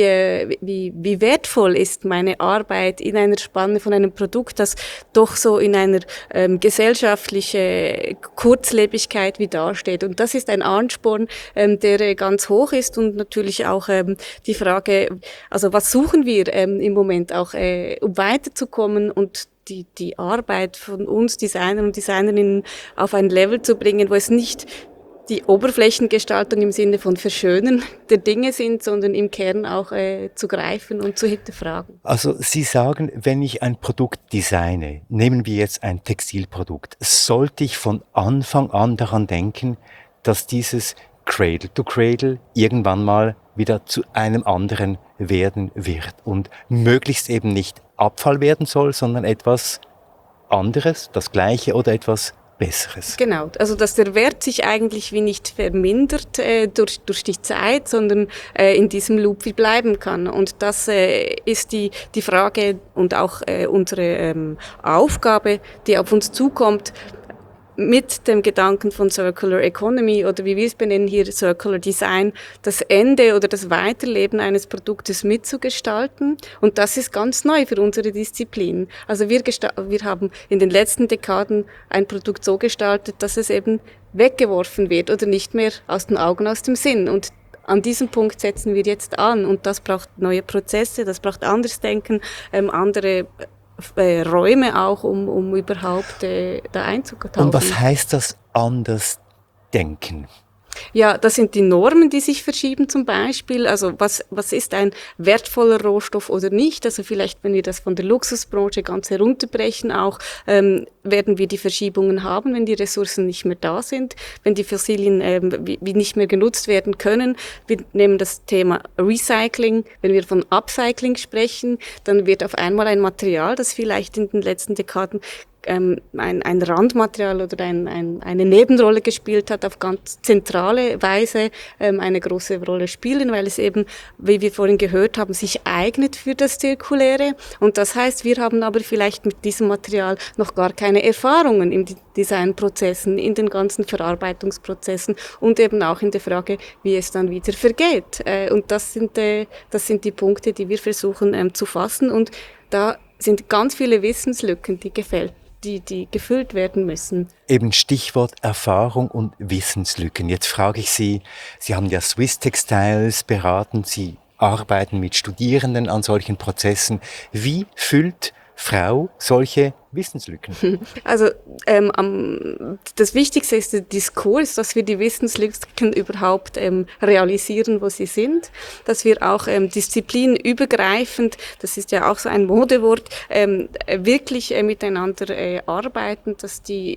wertvoll ist meine Arbeit in einer Spanne von einem Produkt, das doch so in einer gesellschaftlichen Kurzlebigkeit wie dasteht. Und das ist ein Ansporn, der ganz hoch ist, und natürlich auch die Frage, also was suchen wir im Moment auch, um weiterzukommen und die Arbeit von uns Designern und Designerinnen auf ein Level zu bringen, wo es nicht die Oberflächengestaltung im Sinne von Verschönern der Dinge sind, sondern im Kern auch zu greifen und zu hinterfragen. Also Sie sagen, wenn ich ein Produkt designe, nehmen wir jetzt ein Textilprodukt, sollte ich von Anfang an daran denken, dass dieses Cradle to Cradle irgendwann mal wieder zu einem anderen werden wird und möglichst eben nicht Abfall werden soll, sondern etwas anderes, das Gleiche oder etwas Besseres. Genau, also dass der Wert sich eigentlich wie nicht vermindert durch die Zeit, sondern in diesem Loop wie bleiben kann. Und das ist die Frage und auch unsere Aufgabe, die auf uns zukommt, mit dem Gedanken von Circular Economy oder wie wir es benennen hier Circular Design, das Ende oder das Weiterleben eines Produktes mitzugestalten. Und das ist ganz neu für unsere Disziplin. Also wir haben in den letzten Dekaden ein Produkt so gestaltet, dass es eben weggeworfen wird oder nicht mehr aus den Augen, aus dem Sinn. Und an diesem Punkt setzen wir jetzt an, und das braucht neue Prozesse, das braucht anderes Denken, andere Räume auch, um überhaupt da einzutauchen. Und was heißt das anders denken? Ja, das sind die Normen, die sich verschieben zum Beispiel. Also was ist ein wertvoller Rohstoff oder nicht? Also vielleicht, wenn wir das von der Luxusbranche ganz herunterbrechen, auch werden wir die Verschiebungen haben, wenn die Ressourcen nicht mehr da sind, wenn die Fossilien wie nicht mehr genutzt werden können. Wir nehmen das Thema Recycling. Wenn wir von Upcycling sprechen, dann wird auf einmal ein Material, das vielleicht in den letzten Dekaden ein Randmaterial oder eine Nebenrolle gespielt hat, auf ganz zentrale Weise eine große Rolle spielen, weil es eben, wie wir vorhin gehört haben, sich eignet für das Zirkuläre. Und das heißt, wir haben aber vielleicht mit diesem Material noch gar keine Erfahrungen in Designprozessen, in den ganzen Verarbeitungsprozessen und eben auch in der Frage, wie es dann wieder vergeht. Und das sind die Punkte, die wir versuchen zu fassen. Und da sind ganz viele Wissenslücken, die gefüllt werden müssen. Eben Stichwort Erfahrung und Wissenslücken. Jetzt frage ich Sie, Sie haben ja Swiss Textiles beraten, Sie arbeiten mit Studierenden an solchen Prozessen. Wie füllt Frau solche Wissenslücken? Also das Wichtigste ist der Diskurs, dass wir die Wissenslücken überhaupt realisieren, wo sie sind, dass wir auch disziplinübergreifend, das ist ja auch so ein Modewort, wirklich miteinander arbeiten, dass die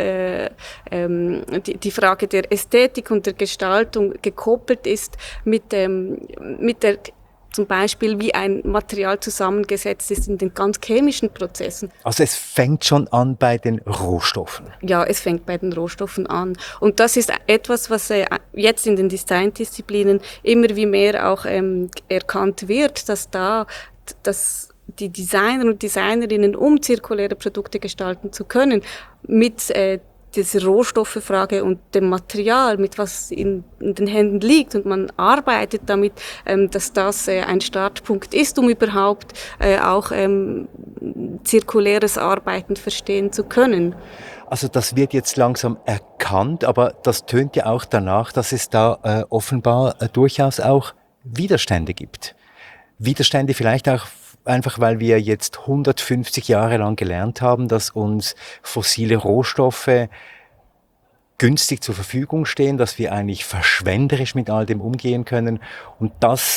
Frage der Ästhetik und der Gestaltung gekoppelt ist mit der zum Beispiel, wie ein Material zusammengesetzt ist in den ganz chemischen Prozessen. Also es fängt schon an bei den Rohstoffen. Ja, es fängt bei den Rohstoffen an. Und das ist etwas, was jetzt in den Designdisziplinen immer wie mehr auch erkannt wird, dass die Designer und Designerinnen, um zirkuläre Produkte gestalten zu können, mit diese Rohstofffrage und dem Material, mit was in den Händen liegt, und man arbeitet damit, dass das ein Startpunkt ist, um überhaupt auch zirkuläres Arbeiten verstehen zu können. Also das wird jetzt langsam erkannt, aber das tönt ja auch danach, dass es da offenbar durchaus auch Widerstände gibt. Widerstände vielleicht auch einfach, weil wir jetzt 150 Jahre lang gelernt haben, dass uns fossile Rohstoffe günstig zur Verfügung stehen, dass wir eigentlich verschwenderisch mit all dem umgehen können. Und das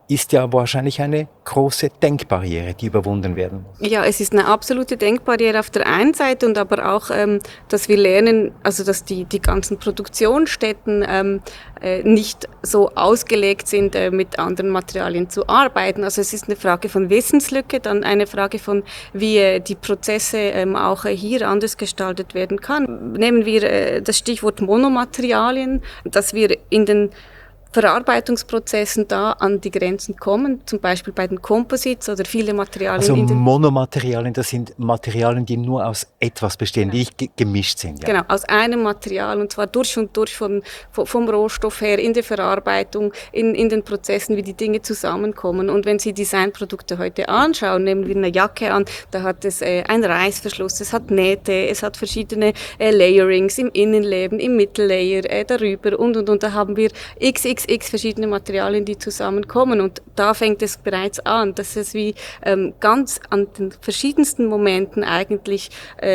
ist ja wahrscheinlich eine große Denkbarriere, die überwunden werden muss. Ja, es ist eine absolute Denkbarriere auf der einen Seite und aber auch, dass wir lernen, also dass die ganzen Produktionsstätten nicht so ausgelegt sind, mit anderen Materialien zu arbeiten. Also es ist eine Frage von Wissenslücke, dann eine Frage von, wie die Prozesse auch hier anders gestaltet werden kann. Nehmen wir das Stichwort Monomaterialien, dass wir in den Verarbeitungsprozessen da an die Grenzen kommen, zum Beispiel bei den Composites oder viele Materialien. Also Monomaterialien, das sind Materialien, die nur aus etwas bestehen, die nicht gemischt sind. Ja. Genau, aus einem Material und zwar durch und durch vom Rohstoff her, in der Verarbeitung, in den Prozessen, wie die Dinge zusammenkommen. Und wenn Sie Designprodukte heute anschauen, nehmen wir eine Jacke an, da hat es einen Reißverschluss, es hat Nähte, es hat verschiedene Layerings im Innenleben, im Mittellayer, darüber und. Da haben wir XX verschiedene Materialien, die zusammenkommen. Und da fängt es bereits an, dass es wie ganz an den verschiedensten Momenten eigentlich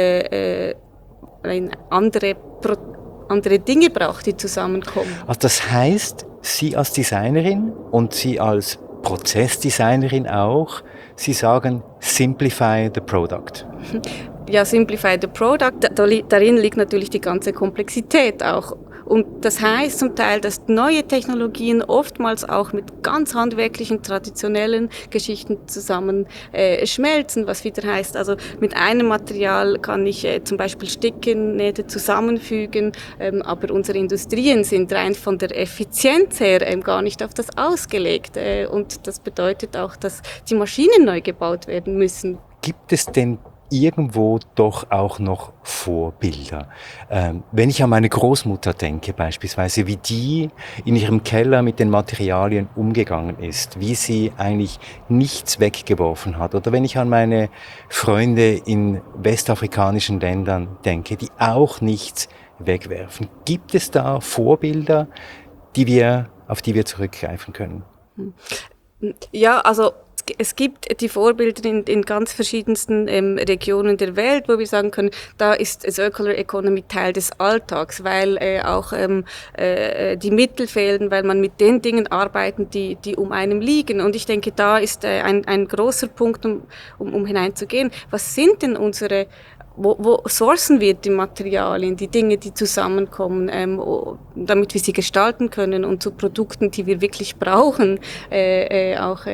andere Dinge braucht, die zusammenkommen. Also das heißt, Sie als Designerin und Sie als Prozessdesignerin auch, Sie sagen, simplify the product. Ja, simplify the product, darin liegt natürlich die ganze Komplexität auch. Und das heißt zum Teil, dass neue Technologien oftmals auch mit ganz handwerklichen, traditionellen Geschichten zusammen schmelzen, was wieder heißt, also mit einem Material kann ich zum Beispiel Sticknähte zusammenfügen, aber unsere Industrien sind rein von der Effizienz her gar nicht auf das ausgelegt. Und das bedeutet auch, dass die Maschinen neu gebaut werden müssen. Gibt es denn irgendwo doch auch noch Vorbilder? Wenn ich an meine Großmutter denke beispielsweise, wie die in ihrem Keller mit den Materialien umgegangen ist, wie sie eigentlich nichts weggeworfen hat. Oder wenn ich an meine Freunde in westafrikanischen Ländern denke, die auch nichts wegwerfen. Gibt es da Vorbilder, auf die wir zurückgreifen können? Ja, also es gibt die Vorbilder in ganz verschiedensten Regionen der Welt, wo wir sagen können, da ist Circular Economy Teil des Alltags, weil auch die Mittel fehlen, weil man mit den Dingen arbeiten, die um einem liegen. Und ich denke, da ist ein großer Punkt, um hineinzugehen. Was sind denn wo sourcen wir die Materialien, die Dinge, die zusammenkommen, damit wir sie gestalten können und zu Produkten, die wir wirklich brauchen, auch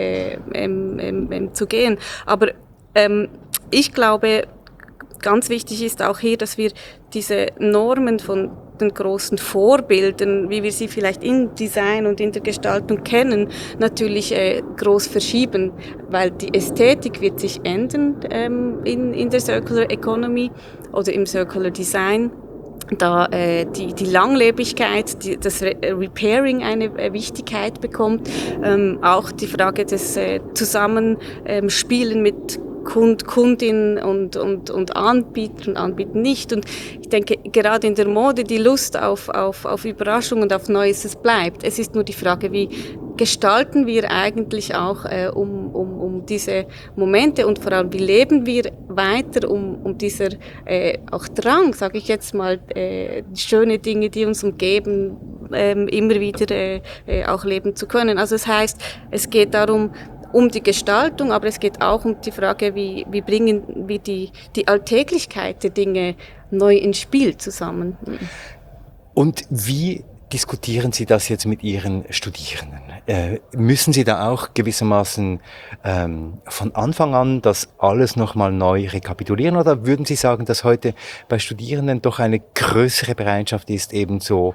zu gehen. Aber ich glaube, ganz wichtig ist auch hier, dass wir diese Normen von den großen Vorbildern, wie wir sie vielleicht im Design und in der Gestaltung kennen, natürlich groß verschieben, weil die Ästhetik wird sich ändern in der Circular Economy oder im Circular Design. Da die Langlebigkeit, das Repairing eine Wichtigkeit bekommt, auch die Frage des Zusammenspielen mit Kundin und Anbieter und Anbieter nicht. Und ich denke, gerade in der Mode die Lust auf Überraschung und auf Neues, es bleibt. Es ist nur die Frage, wie gestalten wir eigentlich auch um diese Momente und vor allem, wie leben wir weiter um dieser auch Drang, sage ich jetzt mal, schöne Dinge, die uns umgeben, immer wieder auch leben zu können. Also das heißt, es geht darum, um die Gestaltung, aber es geht auch um die Frage, wie bringen wir die Alltäglichkeit der Dinge neu ins Spiel zusammen. Und wie diskutieren Sie das jetzt mit Ihren Studierenden? Müssen Sie da auch gewissermaßen von Anfang an das alles nochmal neu rekapitulieren, oder würden Sie sagen, dass heute bei Studierenden doch eine größere Bereitschaft ist, eben so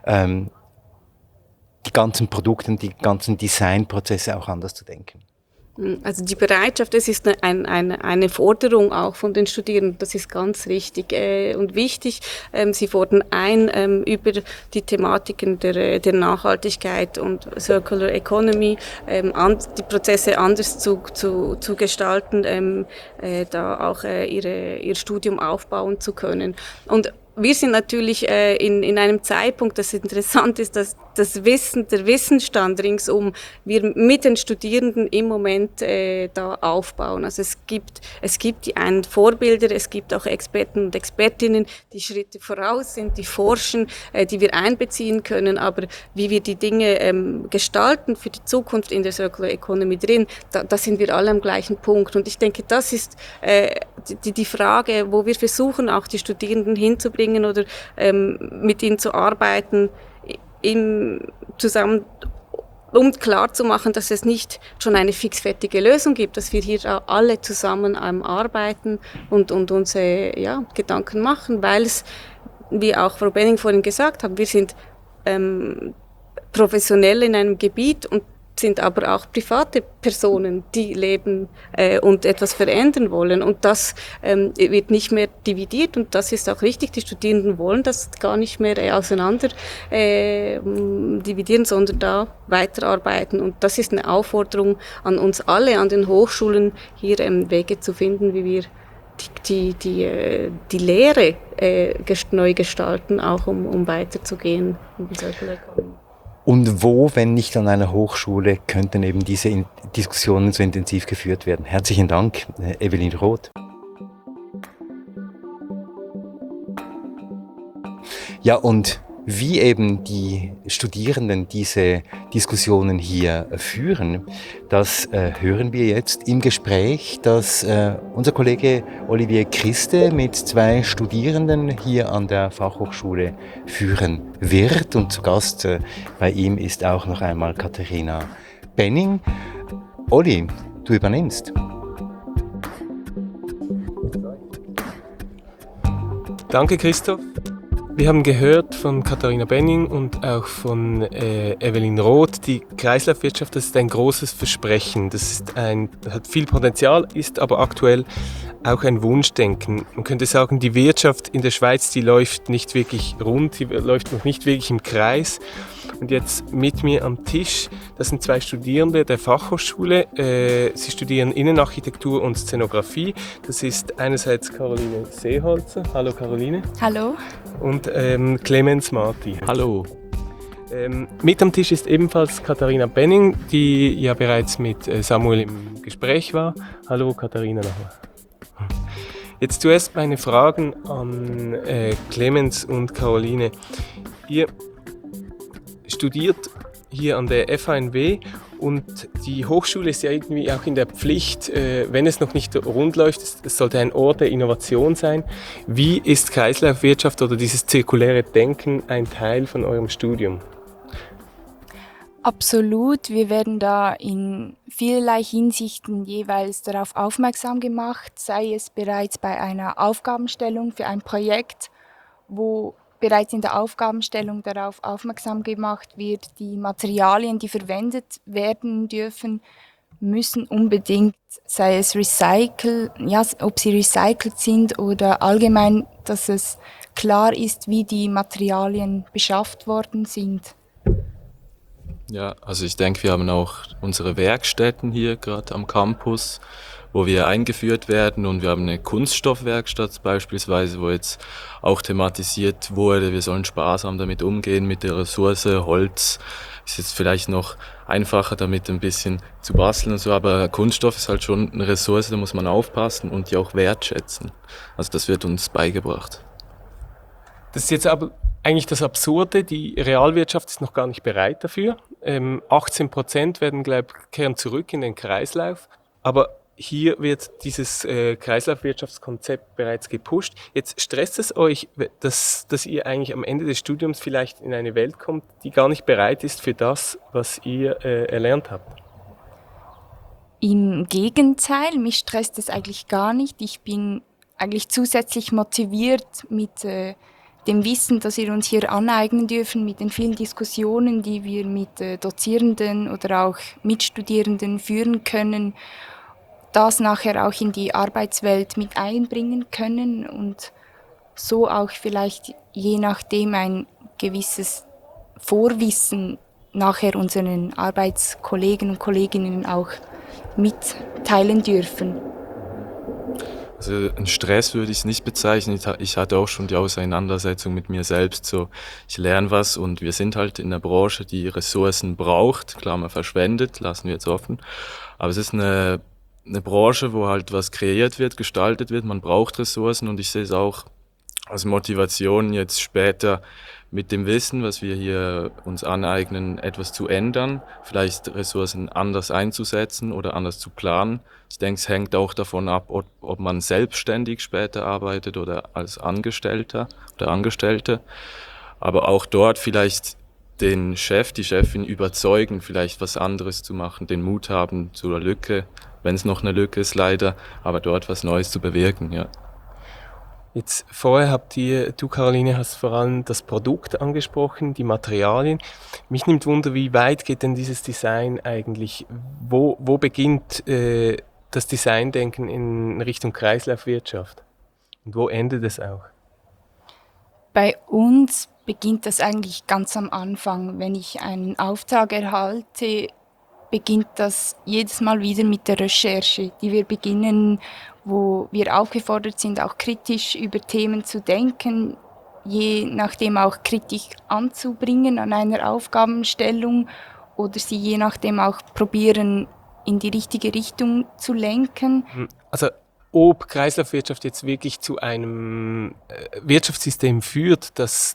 die ganzen Produkte, die ganzen Designprozesse auch anders zu denken? Also die Bereitschaft, das ist eine Forderung auch von den Studierenden, das ist ganz richtig und wichtig. Sie fordern über die Thematiken der Nachhaltigkeit und Circular Economy, die Prozesse anders zu gestalten, da auch ihr Studium aufbauen zu können. Und wir sind natürlich in einem Zeitpunkt, das interessant ist, dass das Wissen, der Wissensstand ringsum, wir mit den Studierenden im Moment da aufbauen. Also es gibt die einen Vorbilder, es gibt auch Experten und Expertinnen, die Schritte voraus sind, die forschen, die wir einbeziehen können, aber wie wir die Dinge gestalten für die Zukunft in der Circular Economy drin, da sind wir alle am gleichen Punkt. Und ich denke, das ist die Frage, wo wir versuchen, auch die Studierenden hinzubringen oder mit ihnen zu arbeiten, zusammen, um klarzumachen, dass es nicht schon eine fixfertige Lösung gibt, dass wir hier alle zusammen arbeiten und uns Gedanken machen, weil es, wie auch Frau Benning vorhin gesagt hat, wir sind professionell in einem Gebiet und sind aber auch private Personen, die leben und etwas verändern wollen. Und das wird nicht mehr dividiert und das ist auch richtig. Die Studierenden wollen das gar nicht mehr auseinander dividieren, sondern da weiterarbeiten. Und das ist eine Aufforderung an uns alle, an den Hochschulen, hier Wege zu finden, wie wir die Lehre neu gestalten, auch um weiterzugehen in die Circular Economy. Und wo, wenn nicht an einer Hochschule, könnten eben diese Diskussionen so intensiv geführt werden? Herzlichen Dank, Evelyn Roth. Ja, und wie eben die Studierenden diese Diskussionen hier führen, das hören wir jetzt im Gespräch, das unser Kollege Olivier Christe mit 2 Studierenden hier an der Fachhochschule führen wird. Und zu Gast bei ihm ist auch noch einmal Katharina Benning. Olli, du übernimmst. Danke, Christoph. Wir haben gehört von Katharina Benning und auch von Evelyn Roth, die Kreislaufwirtschaft, das ist ein großes Versprechen. Hat viel Potenzial, ist aber aktuell auch ein Wunschdenken. Man könnte sagen, die Wirtschaft in der Schweiz, die läuft nicht wirklich rund, die läuft noch nicht wirklich im Kreis. Und jetzt mit mir am Tisch, das sind 2 Studierende der Fachhochschule. Sie studieren Innenarchitektur und Szenografie. Das ist einerseits Caroline Seeholzer. Hallo Caroline. Hallo. Und Clemens Marti. Hallo. Mit am Tisch ist ebenfalls Katharina Benning, die ja bereits mit Samuel im Gespräch war. Hallo Katharina nochmal. Jetzt zuerst meine Fragen an Clemens und Caroline. Ihr studiert hier an der FHNW und die Hochschule ist ja irgendwie auch in der Pflicht, wenn es noch nicht rund läuft, es sollte ein Ort der Innovation sein. Wie ist Kreislaufwirtschaft oder dieses zirkuläre Denken ein Teil von eurem Studium? Absolut, wir werden da in vielerlei Hinsichten jeweils darauf aufmerksam gemacht, sei es bereits bei einer Aufgabenstellung für ein Projekt, wo bereits in der Aufgabenstellung darauf aufmerksam gemacht wird, die Materialien, die verwendet werden dürfen, müssen unbedingt, sei es ob sie recycelt sind oder allgemein, dass es klar ist, wie die Materialien beschafft worden sind. Ja, also ich denke, wir haben auch unsere Werkstätten hier gerade am Campus, wo wir eingeführt werden, und wir haben eine Kunststoffwerkstatt beispielsweise, wo jetzt auch thematisiert wurde, wir sollen sparsam damit umgehen mit der Ressource Holz. Ist jetzt vielleicht noch einfacher damit ein bisschen zu basteln und so, aber Kunststoff ist halt schon eine Ressource, da muss man aufpassen und die auch wertschätzen. Also das wird uns beigebracht. Das ist jetzt aber eigentlich das Absurde, die Realwirtschaft ist noch gar nicht bereit dafür. 18% kehren zurück in den Kreislauf, aber hier wird dieses Kreislaufwirtschaftskonzept bereits gepusht. Jetzt stresst es euch, dass ihr eigentlich am Ende des Studiums vielleicht in eine Welt kommt, die gar nicht bereit ist für das, was ihr erlernt habt? Im Gegenteil, mich stresst es eigentlich gar nicht. Ich bin eigentlich zusätzlich motiviert mit dem Wissen, das wir uns hier aneignen dürfen, mit den vielen Diskussionen, die wir mit Dozierenden oder auch Mitstudierenden führen können, das nachher auch in die Arbeitswelt mit einbringen können und so auch vielleicht je nachdem ein gewisses Vorwissen nachher unseren Arbeitskollegen und Kolleginnen auch mitteilen dürfen. Also ein Stress würde ich es nicht bezeichnen. Ich hatte auch schon die Auseinandersetzung mit mir selbst. So, ich lerne was und wir sind halt in der Branche, die Ressourcen braucht. Klar, man verschwendet, lassen wir jetzt offen. Aber es ist eine Branche, wo halt was kreiert wird, gestaltet wird. Man braucht Ressourcen und ich sehe es auch als Motivation, jetzt später mit dem Wissen, was wir hier uns aneignen, etwas zu ändern, vielleicht Ressourcen anders einzusetzen oder anders zu planen. Ich denke, es hängt auch davon ab, ob man selbstständig später arbeitet oder als Angestellter oder Angestellte. Aber auch dort vielleicht den Chef, die Chefin überzeugen, vielleicht was anderes zu machen, den Mut haben zur Lücke, wenn es noch eine Lücke ist leider, aber dort was Neues zu bewirken, ja. Jetzt vorher du Caroline, hast vor allem das Produkt angesprochen, die Materialien. Mich nimmt Wunder, wie weit geht denn dieses Design eigentlich? Wo beginnt das Designdenken in Richtung Kreislaufwirtschaft? Und wo endet es auch? Bei uns beginnt das eigentlich ganz am Anfang. Wenn ich einen Auftrag erhalte, beginnt das jedes Mal wieder mit der Recherche, die wir beginnen, wo wir aufgefordert sind, auch kritisch über Themen zu denken, je nachdem auch Kritik anzubringen an einer Aufgabenstellung oder sie je nachdem auch probieren, in die richtige Richtung zu lenken. Also ob Kreislaufwirtschaft jetzt wirklich zu einem Wirtschaftssystem führt, das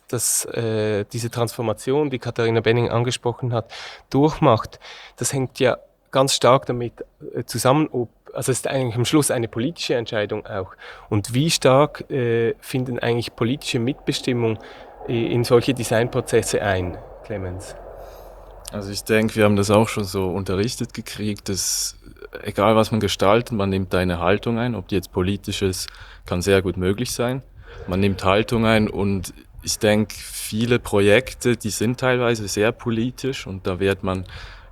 diese Transformation, die Katharina Benning angesprochen hat, durchmacht, das hängt ja ganz stark damit zusammen, also es ist eigentlich am Schluss eine politische Entscheidung auch. Und wie stark finden eigentlich politische Mitbestimmung in solche Designprozesse ein, Clemens? Also ich denke, wir haben das auch schon so unterrichtet gekriegt, dass egal was man gestaltet, man nimmt eine Haltung ein. Ob die jetzt politisch ist, kann sehr gut möglich sein. Man nimmt Haltung ein und ich denke, viele Projekte, die sind teilweise sehr politisch und da wird man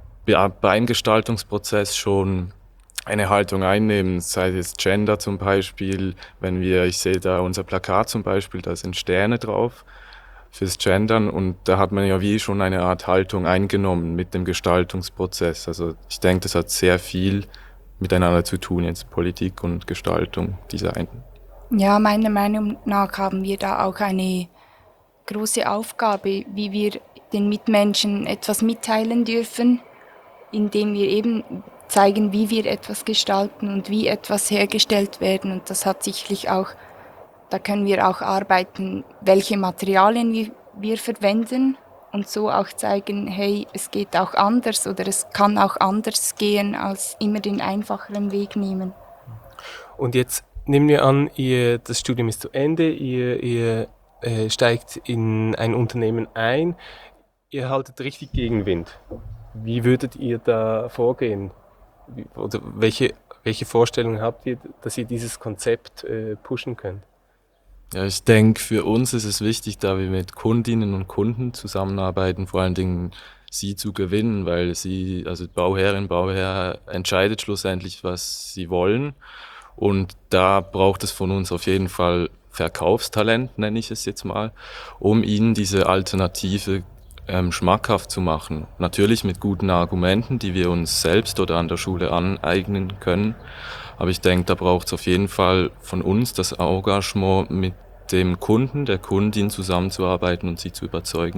beim Gestaltungsprozess schon eine Haltung einnehmen, sei es Gender zum Beispiel. Ich sehe da unser Plakat zum Beispiel, da sind Sterne drauf fürs Gendern und da hat man ja wie schon eine Art Haltung eingenommen mit dem Gestaltungsprozess. Also ich denke, das hat sehr viel miteinander zu tun, jetzt Politik und Gestaltung, Design. Ja, meiner Meinung nach haben wir da auch eine große Aufgabe, wie wir den Mitmenschen etwas mitteilen dürfen, indem wir eben zeigen, wie wir etwas gestalten und wie etwas hergestellt werden. Und das hat sicherlich auch, da können wir auch arbeiten, welche Materialien wir verwenden und so auch zeigen, hey, es geht auch anders oder es kann auch anders gehen, als immer den einfacheren Weg nehmen. Und jetzt nehmen wir an, das Studium ist zu Ende, ihr steigt in ein Unternehmen ein, ihr haltet richtig Gegenwind. Wie würdet ihr da vorgehen? Oder welche Vorstellungen habt ihr, dass ihr dieses Konzept pushen könnt? Ja, ich denke, für uns ist es wichtig, da wir mit Kundinnen und Kunden zusammenarbeiten, vor allen Dingen sie zu gewinnen, weil Bauherrin, Bauherr entscheidet schlussendlich, was sie wollen. Und da braucht es von uns auf jeden Fall Verkaufstalent, nenne ich es jetzt mal, um ihnen diese Alternative schmackhaft zu machen. Natürlich mit guten Argumenten, die wir uns selbst oder an der Schule aneignen können. Aber ich denke, da braucht es auf jeden Fall von uns das Engagement, mit dem Kunden, der Kundin zusammenzuarbeiten und sie zu überzeugen.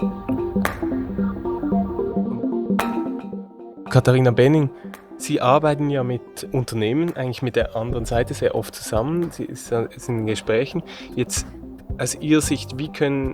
Katharina Benning, Sie arbeiten ja mit Unternehmen, eigentlich mit der anderen Seite sehr oft zusammen. Sie sind in Gesprächen. Jetzt aus Ihrer Sicht, wie können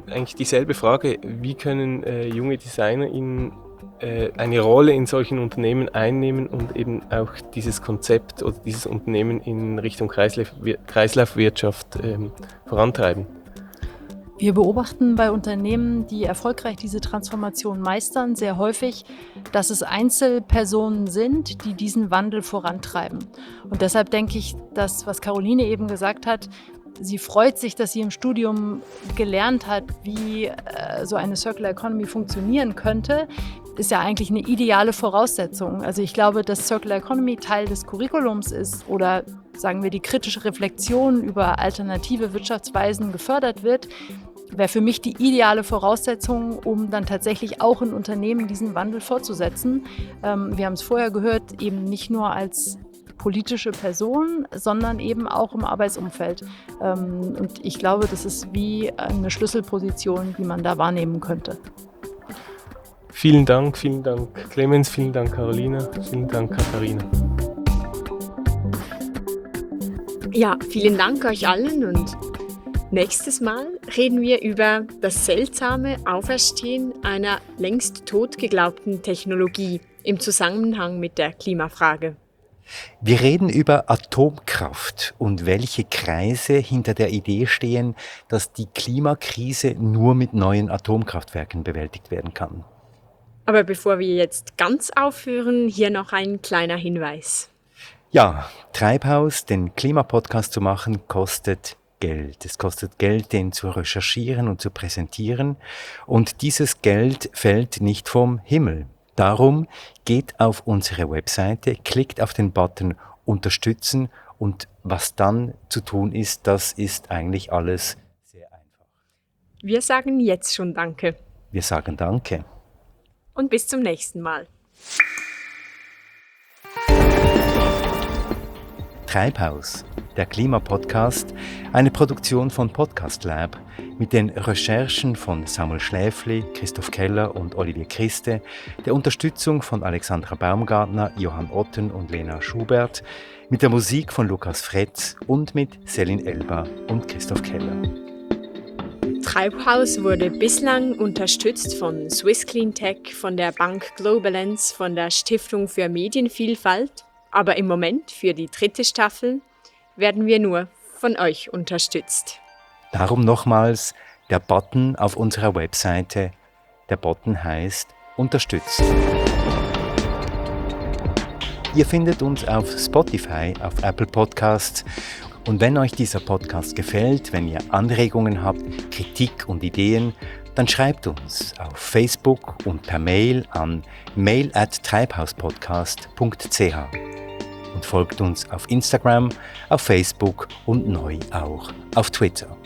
junge DesignerInnen eine Rolle in solchen Unternehmen einnehmen und eben auch dieses Konzept oder dieses Unternehmen in Richtung Kreislaufwirtschaft vorantreiben? Wir beobachten bei Unternehmen, die erfolgreich diese Transformation meistern, sehr häufig, dass es Einzelpersonen sind, die diesen Wandel vorantreiben. Und deshalb denke ich, das, was Caroline eben gesagt hat, sie freut sich, dass sie im Studium gelernt hat, wie so eine Circular Economy funktionieren könnte, ist ja eigentlich eine ideale Voraussetzung. Also ich glaube, dass Circular Economy Teil des Curriculums ist oder sagen wir die kritische Reflexion über alternative Wirtschaftsweisen gefördert wird, wäre für mich die ideale Voraussetzung, um dann tatsächlich auch in Unternehmen diesen Wandel fortzusetzen. Wir haben es vorher gehört, eben nicht nur als politische Person, sondern eben auch im Arbeitsumfeld. Und ich glaube, das ist wie eine Schlüsselposition, die man da wahrnehmen könnte. Vielen Dank Clemens, vielen Dank Caroline, vielen Dank Katharina. Ja, vielen Dank euch allen und nächstes Mal reden wir über das seltsame Auferstehen einer längst tot geglaubten Technologie im Zusammenhang mit der Klimafrage. Wir reden über Atomkraft und welche Kreise hinter der Idee stehen, dass die Klimakrise nur mit neuen Atomkraftwerken bewältigt werden kann. Aber bevor wir jetzt ganz aufhören, hier noch ein kleiner Hinweis. Ja, Treibhaus, den Klimapodcast zu machen, kostet Geld. Es kostet Geld, den zu recherchieren und zu präsentieren. Und dieses Geld fällt nicht vom Himmel. Darum geht auf unsere Webseite, klickt auf den Button Unterstützen und was dann zu tun ist, das ist eigentlich alles sehr einfach. Wir sagen jetzt schon Danke. Wir sagen Danke. Und bis zum nächsten Mal. Treibhaus, der Klimapodcast, eine Produktion von Podcast Lab mit den Recherchen von Samuel Schläfli, Christoph Keller und Olivier Christe, der Unterstützung von Alexandra Baumgartner, Johann Otten und Lena Schubert, mit der Musik von Lukas Fretz und mit Selin Elba und Christoph Keller. Treibhaus wurde bislang unterstützt von Swiss Clean Tech, von der Bank Globalance, von der Stiftung für Medienvielfalt. Aber im Moment, für die 3. Staffel, werden wir nur von euch unterstützt. Darum nochmals der Button auf unserer Webseite. Der Button heißt Unterstützen. Ihr findet uns auf Spotify, auf Apple Podcasts. Und wenn euch dieser Podcast gefällt, wenn ihr Anregungen habt, Kritik und Ideen, dann schreibt uns auf Facebook und per Mail an mail@treibhauspodcast.ch und folgt uns auf Instagram, auf Facebook und neu auch auf Twitter.